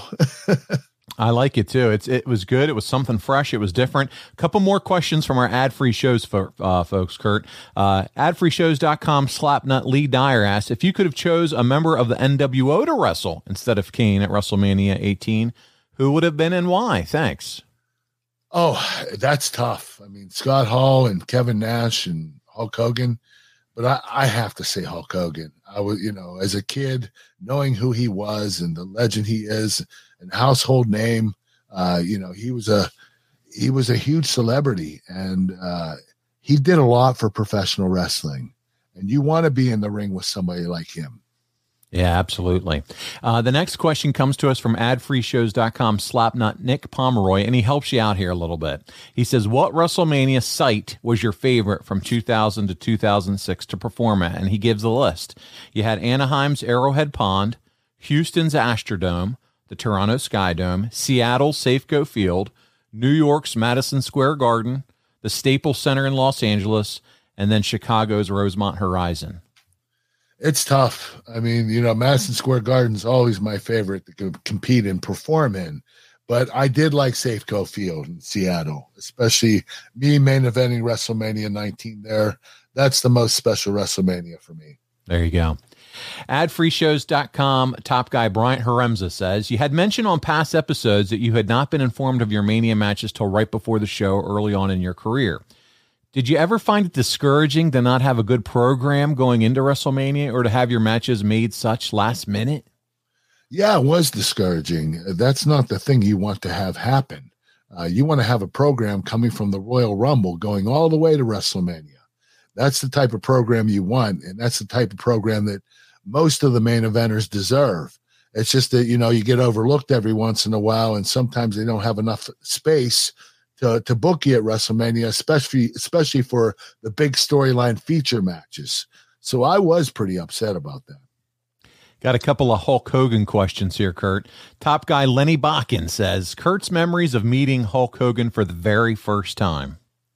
I like it too. It's it was good. It was something fresh. It was different. A couple more questions from our ad-free shows, for, uh, folks. Kurt, uh, ad free shows dot com slapnut Lee Dyer asked if you could have chose a member of the N W O to wrestle instead of Kane at WrestleMania eighteen, who would have been and why? Thanks. Oh, that's tough. I mean, Scott Hall and Kevin Nash and Hulk Hogan, but I, I have to say Hulk Hogan. I was, you know, as a kid, knowing who he was and the legend he is and household name, uh, you know, he was a, he was a huge celebrity, and uh, he did a lot for professional wrestling, and you want to be in the ring with somebody like him. Yeah, absolutely. Uh, the next question comes to us from ad free shows dot com slapnut Nick Pomeroy, and he helps you out here a little bit. He says, what WrestleMania site was your favorite from two thousand to two thousand six to perform at? And he gives the list. You had Anaheim's Arrowhead Pond, Houston's Astrodome, the Toronto Skydome, Seattle's Safeco Field, New York's Madison Square Garden, the Staples Center in Los Angeles, and then Chicago's Rosemont Horizon. It's tough. I mean, you know, Madison Square Garden is always my favorite to co- compete and perform in. But I did like Safeco Field in Seattle, especially me main eventing WrestleMania nineteen there. That's the most special WrestleMania for me. There you go. ad free shows dot com top guy Bryant Haremza says, you had mentioned on past episodes that you had not been informed of your Mania matches till right before the show early on in your career. Did you ever find it discouraging to not have a good program going into WrestleMania or to have your matches made such last minute? Yeah, it was discouraging. That's not the thing you want to have happen. Uh, you want to have a program coming from the Royal Rumble going all the way to WrestleMania. That's the type of program you want, and that's the type of program that most of the main eventers deserve. It's just that, you know, you get overlooked every once in a while, and sometimes they don't have enough space to, to book you at WrestleMania, especially especially for the big storyline feature matches. So I was pretty upset about that. Got a couple of Hulk Hogan questions here, Kurt. Top guy Lenny Bakken says, Kurt's memories of meeting Hulk Hogan for the very first time.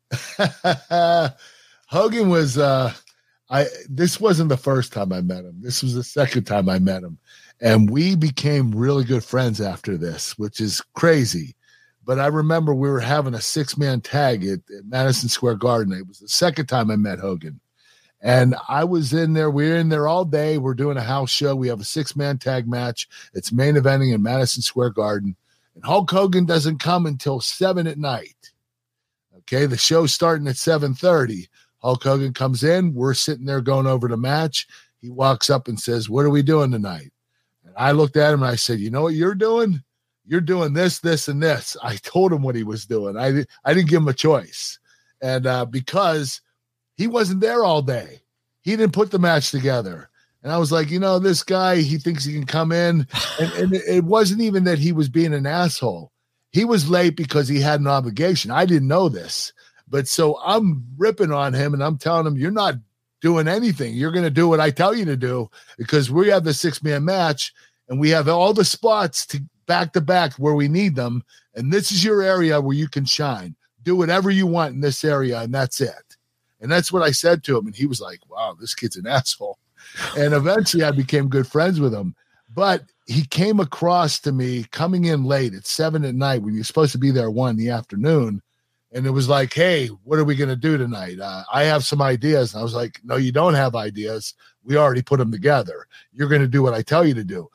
Hogan was, uh, I, this wasn't the first time I met him. This was the second time I met him. And we became really good friends after this, which is crazy. But I remember we were having a six-man tag at, at Madison Square Garden. It was the second time I met Hogan. And I was in there. We were in there all day. We're doing a house show. We have a six-man tag match. It's main eventing in Madison Square Garden. And Hulk Hogan doesn't come until seven at night. Okay, the show's starting at seven thirty. Hulk Hogan comes in. We're sitting there going over the match. He walks up and says, what are we doing tonight? And I looked at him and I said, you know what you're doing? You're doing this, this, and this. I told him what he was doing. I, I didn't give him a choice. And uh, because he wasn't there all day, he didn't put the match together. And I was like, you know, this guy, he thinks he can come in. And, and it wasn't even that he was being an asshole. He was late because he had an obligation. I didn't know this. But so I'm ripping on him and I'm telling him, you're not doing anything. You're going to do what I tell you to do because we have the six-man match. and we have all the spots to back to back where we need them. And this is your area where you can shine. Do whatever you want in this area, and that's it. And that's what I said to him. And he was like, wow, this kid's an asshole. And eventually I became good friends with him. But he came across to me coming in late at seven at night when you're supposed to be there one in the afternoon. And it was like, hey, what are we going to do tonight? Uh, I have some ideas. And I was like, no, you don't have ideas. We already put them together. You're going to do what I tell you to do.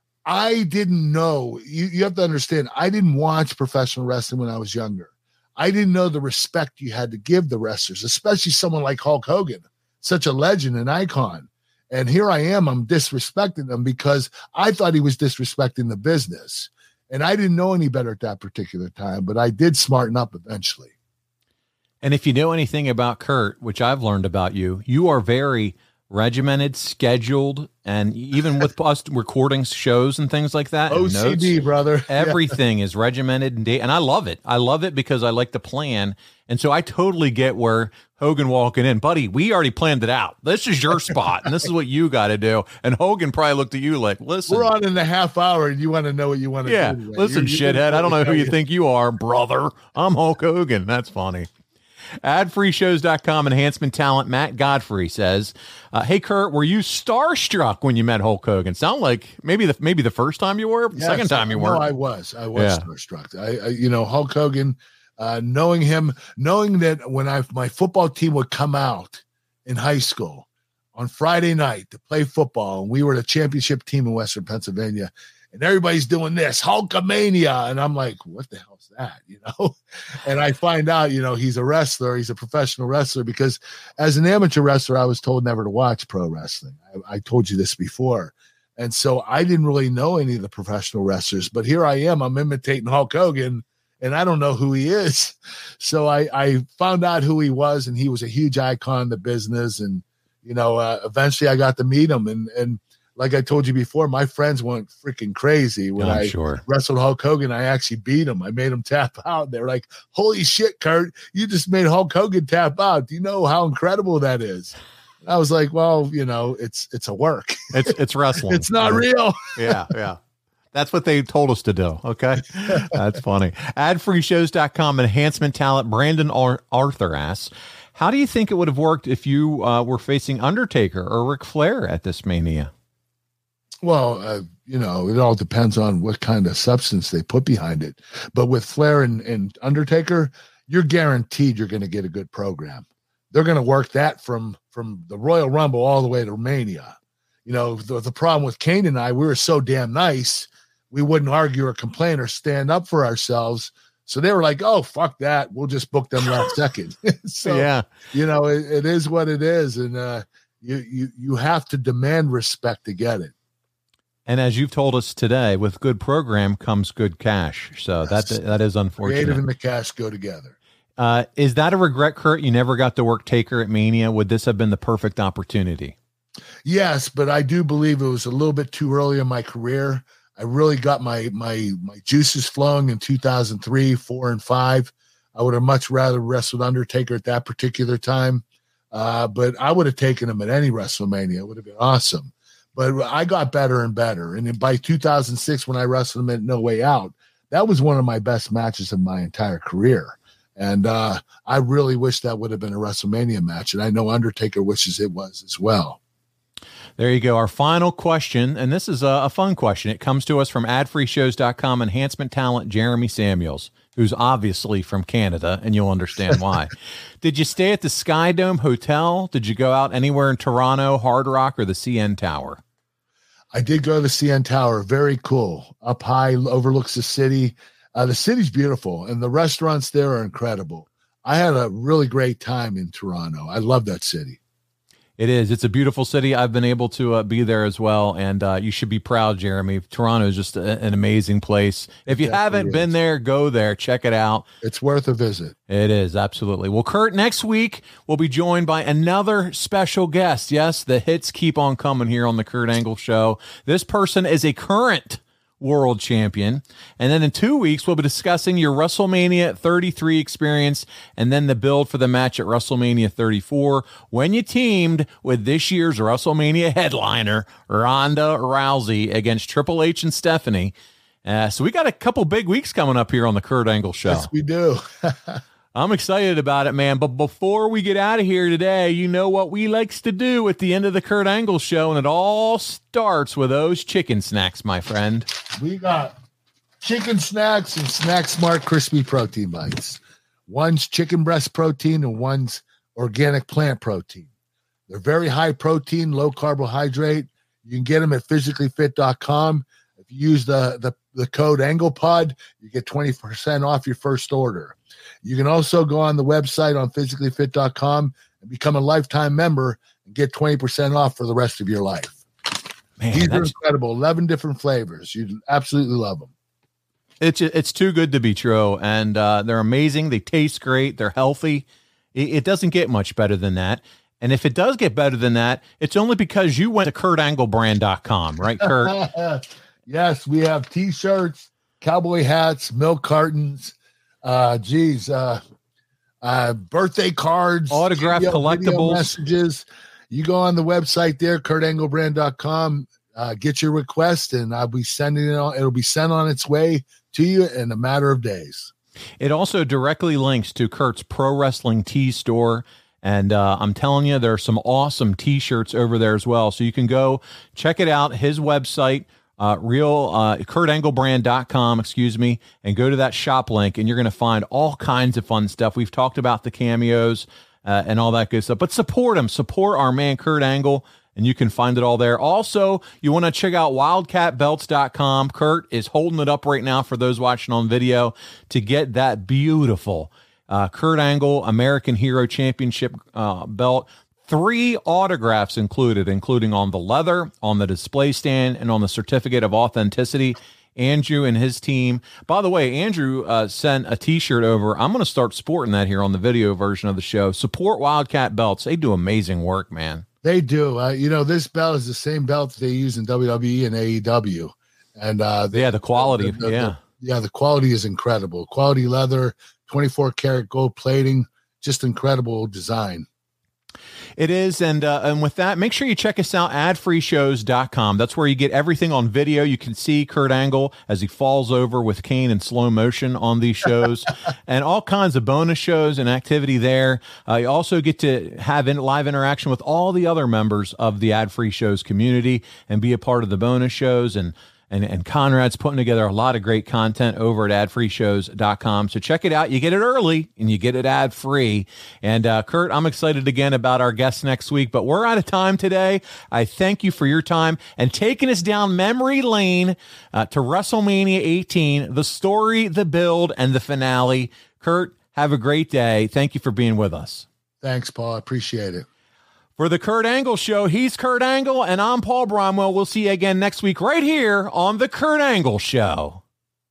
I didn't know. You, you have to understand, I didn't watch professional wrestling when I was younger. I didn't know the respect you had to give the wrestlers, especially someone like Hulk Hogan, such a legend and icon. And here I am, I'm disrespecting him because I thought he was disrespecting the business. And I didn't know any better at that particular time, but I did smarten up eventually. And if you know anything about Kurt, which I've learned about you, you are very regimented, scheduled, and even with us recording shows and things like that. O C D, notes, brother. Everything yeah. is regimented and date, and I love it. I love it because I like the plan. And so I totally get where Hogan walking in, buddy, we already planned it out. This is your spot, and this is what you got to do. And Hogan probably looked at you like, listen. We're on in a half hour, and you want to know what you want to yeah, do. Yeah, listen, you, shithead, I don't know who you think you are, brother. I'm Hulk Hogan. That's funny. ad free shows dot com enhancement talent Matt Godfrey says, uh, hey, Kurt, were you starstruck when you met Hulk Hogan? Sound like maybe the maybe the first time you were, yes, second time you no, were. I was. I was yeah. starstruck. I, I, you know, Hulk Hogan, uh, knowing him, knowing that when I my football team would come out in high school on Friday night to play football, and we were the championship team in Western Pennsylvania, and everybody's doing this, Hulkamania. And I'm like, what the hell is that? You know? And I find out, you know, he's a wrestler. He's a professional wrestler because as an amateur wrestler, I was told never to watch pro wrestling. I, I told you this before. And so I didn't really know any of the professional wrestlers, but here I am, I'm imitating Hulk Hogan and I don't know who he is. So I, I found out who he was, and he was a huge icon in the business. And, you know, uh, eventually I got to meet him, and, and, like I told you before, my friends went freaking crazy when I'm I sure. wrestled Hulk Hogan. I actually beat him. I made him tap out. They're like, holy shit, Kurt, you just made Hulk Hogan tap out. Do you know how incredible that is? And I was like, well, you know, it's it's a work. It's it's wrestling. It's not real. yeah, yeah. That's what they told us to do. Okay. That's funny. ad free shows dot com enhancement talent Brandon Ar- Arthur asks, how do you think it would have worked if you uh, were facing Undertaker or Ric Flair at this Mania? Well, uh, you know, it all depends on what kind of substance they put behind it. But with Flair and, and Undertaker, you're guaranteed you're going to get a good program. They're going to work that from from the Royal Rumble all the way to Mania. You know, the, the problem with Kane and I, we were so damn nice, we wouldn't argue or complain or stand up for ourselves. So they were like, oh, fuck that. We'll just book them last second. So, yeah, you know, it, it is what it is. And uh, you, you, you have to demand respect to get it. And as you've told us today, with good program comes good cash. So yes. that that is unfortunate. Creative and the cash go together. Uh, is that a regret, Kurt? You never got to work Taker at Mania. Would this have been the perfect opportunity? Yes, but I do believe it was a little bit too early in my career. I really got my my my juices flowing in two thousand three, four, and five. I would have much rather wrestled Undertaker at that particular time. Uh, but I would have taken him at any WrestleMania. It would have been awesome. But I got better and better. And by two thousand six, when I wrestled him at No Way Out, that was one of my best matches of my entire career. And uh, I really wish that would have been a WrestleMania match. And I know Undertaker wishes it was as well. There you go. Our final question, and this is a, a fun question. It comes to us from ad free shows dot com enhancement talent Jeremy Samuels, who's obviously from Canada, and you'll understand why. Did you stay at the Sky Dome Hotel? Did you go out anywhere in Toronto, Hard Rock, or the C N Tower? I did go to the C N Tower. Very cool. Up high, overlooks the city. Uh, the city's beautiful, and the restaurants there are incredible. I had a really great time in Toronto. I love that city. It is. It's a beautiful city. I've been able to uh, be there as well, and uh, you should be proud, Jeremy. Toronto is just a, an amazing place. If you haven't is. been there, go there. Check it out. It's worth a visit. It is, absolutely. Well, Kurt, next week we'll be joined by another special guest. Yes, the hits keep on coming here on the Kurt Angle Show. This person is a current world champion. And then in two weeks, we'll be discussing your WrestleMania thirty-three experience and then the build for the match at WrestleMania thirty-four when you teamed with this year's WrestleMania headliner, Ronda Rousey, against Triple H and Stephanie. Uh, so we got a couple big weeks coming up here on the Kurt Angle Show. Yes, we do. I'm excited about it, man. But before we get out of here today, you know what we likes to do at the end of the Kurt Angle Show, and it all starts with those chicken snacks, my friend. We got chicken snacks and Snack Smart Crispy Protein Bites. One's chicken breast protein and one's organic plant protein. They're very high protein, low carbohydrate. You can get them at physically fit dot com. If you use the, the, the code AnglePod, you get twenty percent off your first order. You can also go on the website on physically fit dot com and become a lifetime member and get twenty percent off for the rest of your life. Man, These are that's- incredible. eleven different flavors. You'd absolutely love them. It's it's too good to be true, and uh, they're amazing. They taste great. They're healthy. It, it doesn't get much better than that. And if it does get better than that, it's only because you went to Kurt Angle Brand dot com, right, Kurt? Yes, we have T-shirts, cowboy hats, milk cartons, uh, geez, uh, uh, birthday cards, autographed video, collectibles, video messages. You go on the website there, Kurt Angle Brand dot com, uh, get your request, and I'll be sending it on. It'll be sent on its way to you in a matter of days. It also directly links to Kurt's Pro Wrestling Tee store. And uh, I'm telling you, there are some awesome T-shirts over there as well. So you can go check it out, his website, uh, real uh, Kurt Angle Brand dot com, excuse me, and go to that shop link, and you're going to find all kinds of fun stuff. We've talked about the cameos uh, and all that good stuff. But support him. Support our man Kurt Angle, and you can find it all there. Also, you want to check out wildcat belts dot com. Kurt is holding it up right now for those watching on video to get that beautiful Uh, Kurt Angle American Hero Championship uh, belt. Three autographs included, including on the leather, on the display stand, and on the certificate of authenticity. Andrew and his team. By the way, Andrew uh, sent a T-shirt over. I'm going to start sporting that here on the video version of the show. Support Wildcat Belts. They do amazing work, man. They do. Uh, you know, this belt is the same belt they use in W W E and A E W. And uh, yeah, the quality. The, the, yeah. The, yeah, the quality is incredible. Quality leather, twenty-four karat gold plating, just incredible design. It is, and uh, and with that, make sure you check us out, ad free shows dot com. That's where you get everything on video. You can see Kurt Angle as he falls over with Kane in slow motion on these shows, and all kinds of bonus shows and activity there. Uh, you also get to have in, live interaction with all the other members of the Ad Free Shows community and be a part of the bonus shows. And And, and Conrad's putting together a lot of great content over at ad free shows dot com. So check it out. You get it early and you get it ad free. And uh, Kurt, I'm excited again about our guests next week, but we're out of time today. I thank you for your time and taking us down memory lane uh, to WrestleMania eighteen, the story, the build, and the finale. Kurt, have a great day. Thank you for being with us. Thanks, Paul. I appreciate it. For the Kurt Angle Show, he's Kurt Angle, and I'm Paul Bromwell. We'll see you again next week right here on the Kurt Angle Show.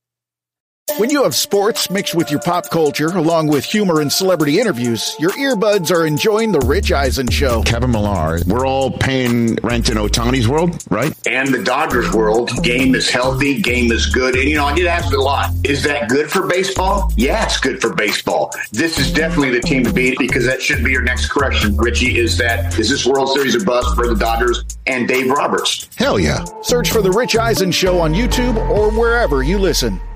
When you have sports mixed with your pop culture, along with humor and celebrity interviews, your earbuds are enjoying The Rich Eisen Show. Kevin Millar, we're all paying rent in Ohtani's world, right? And the Dodgers world, game is healthy, game is good. And, you know, I get asked a lot, is that good for baseball? Yeah, it's good for baseball. This is definitely the team to beat, because that should be your next correction, Richie, is that, is this World Series a bust for the Dodgers and Dave Roberts? Hell yeah. Search for The Rich Eisen Show on YouTube or wherever you listen.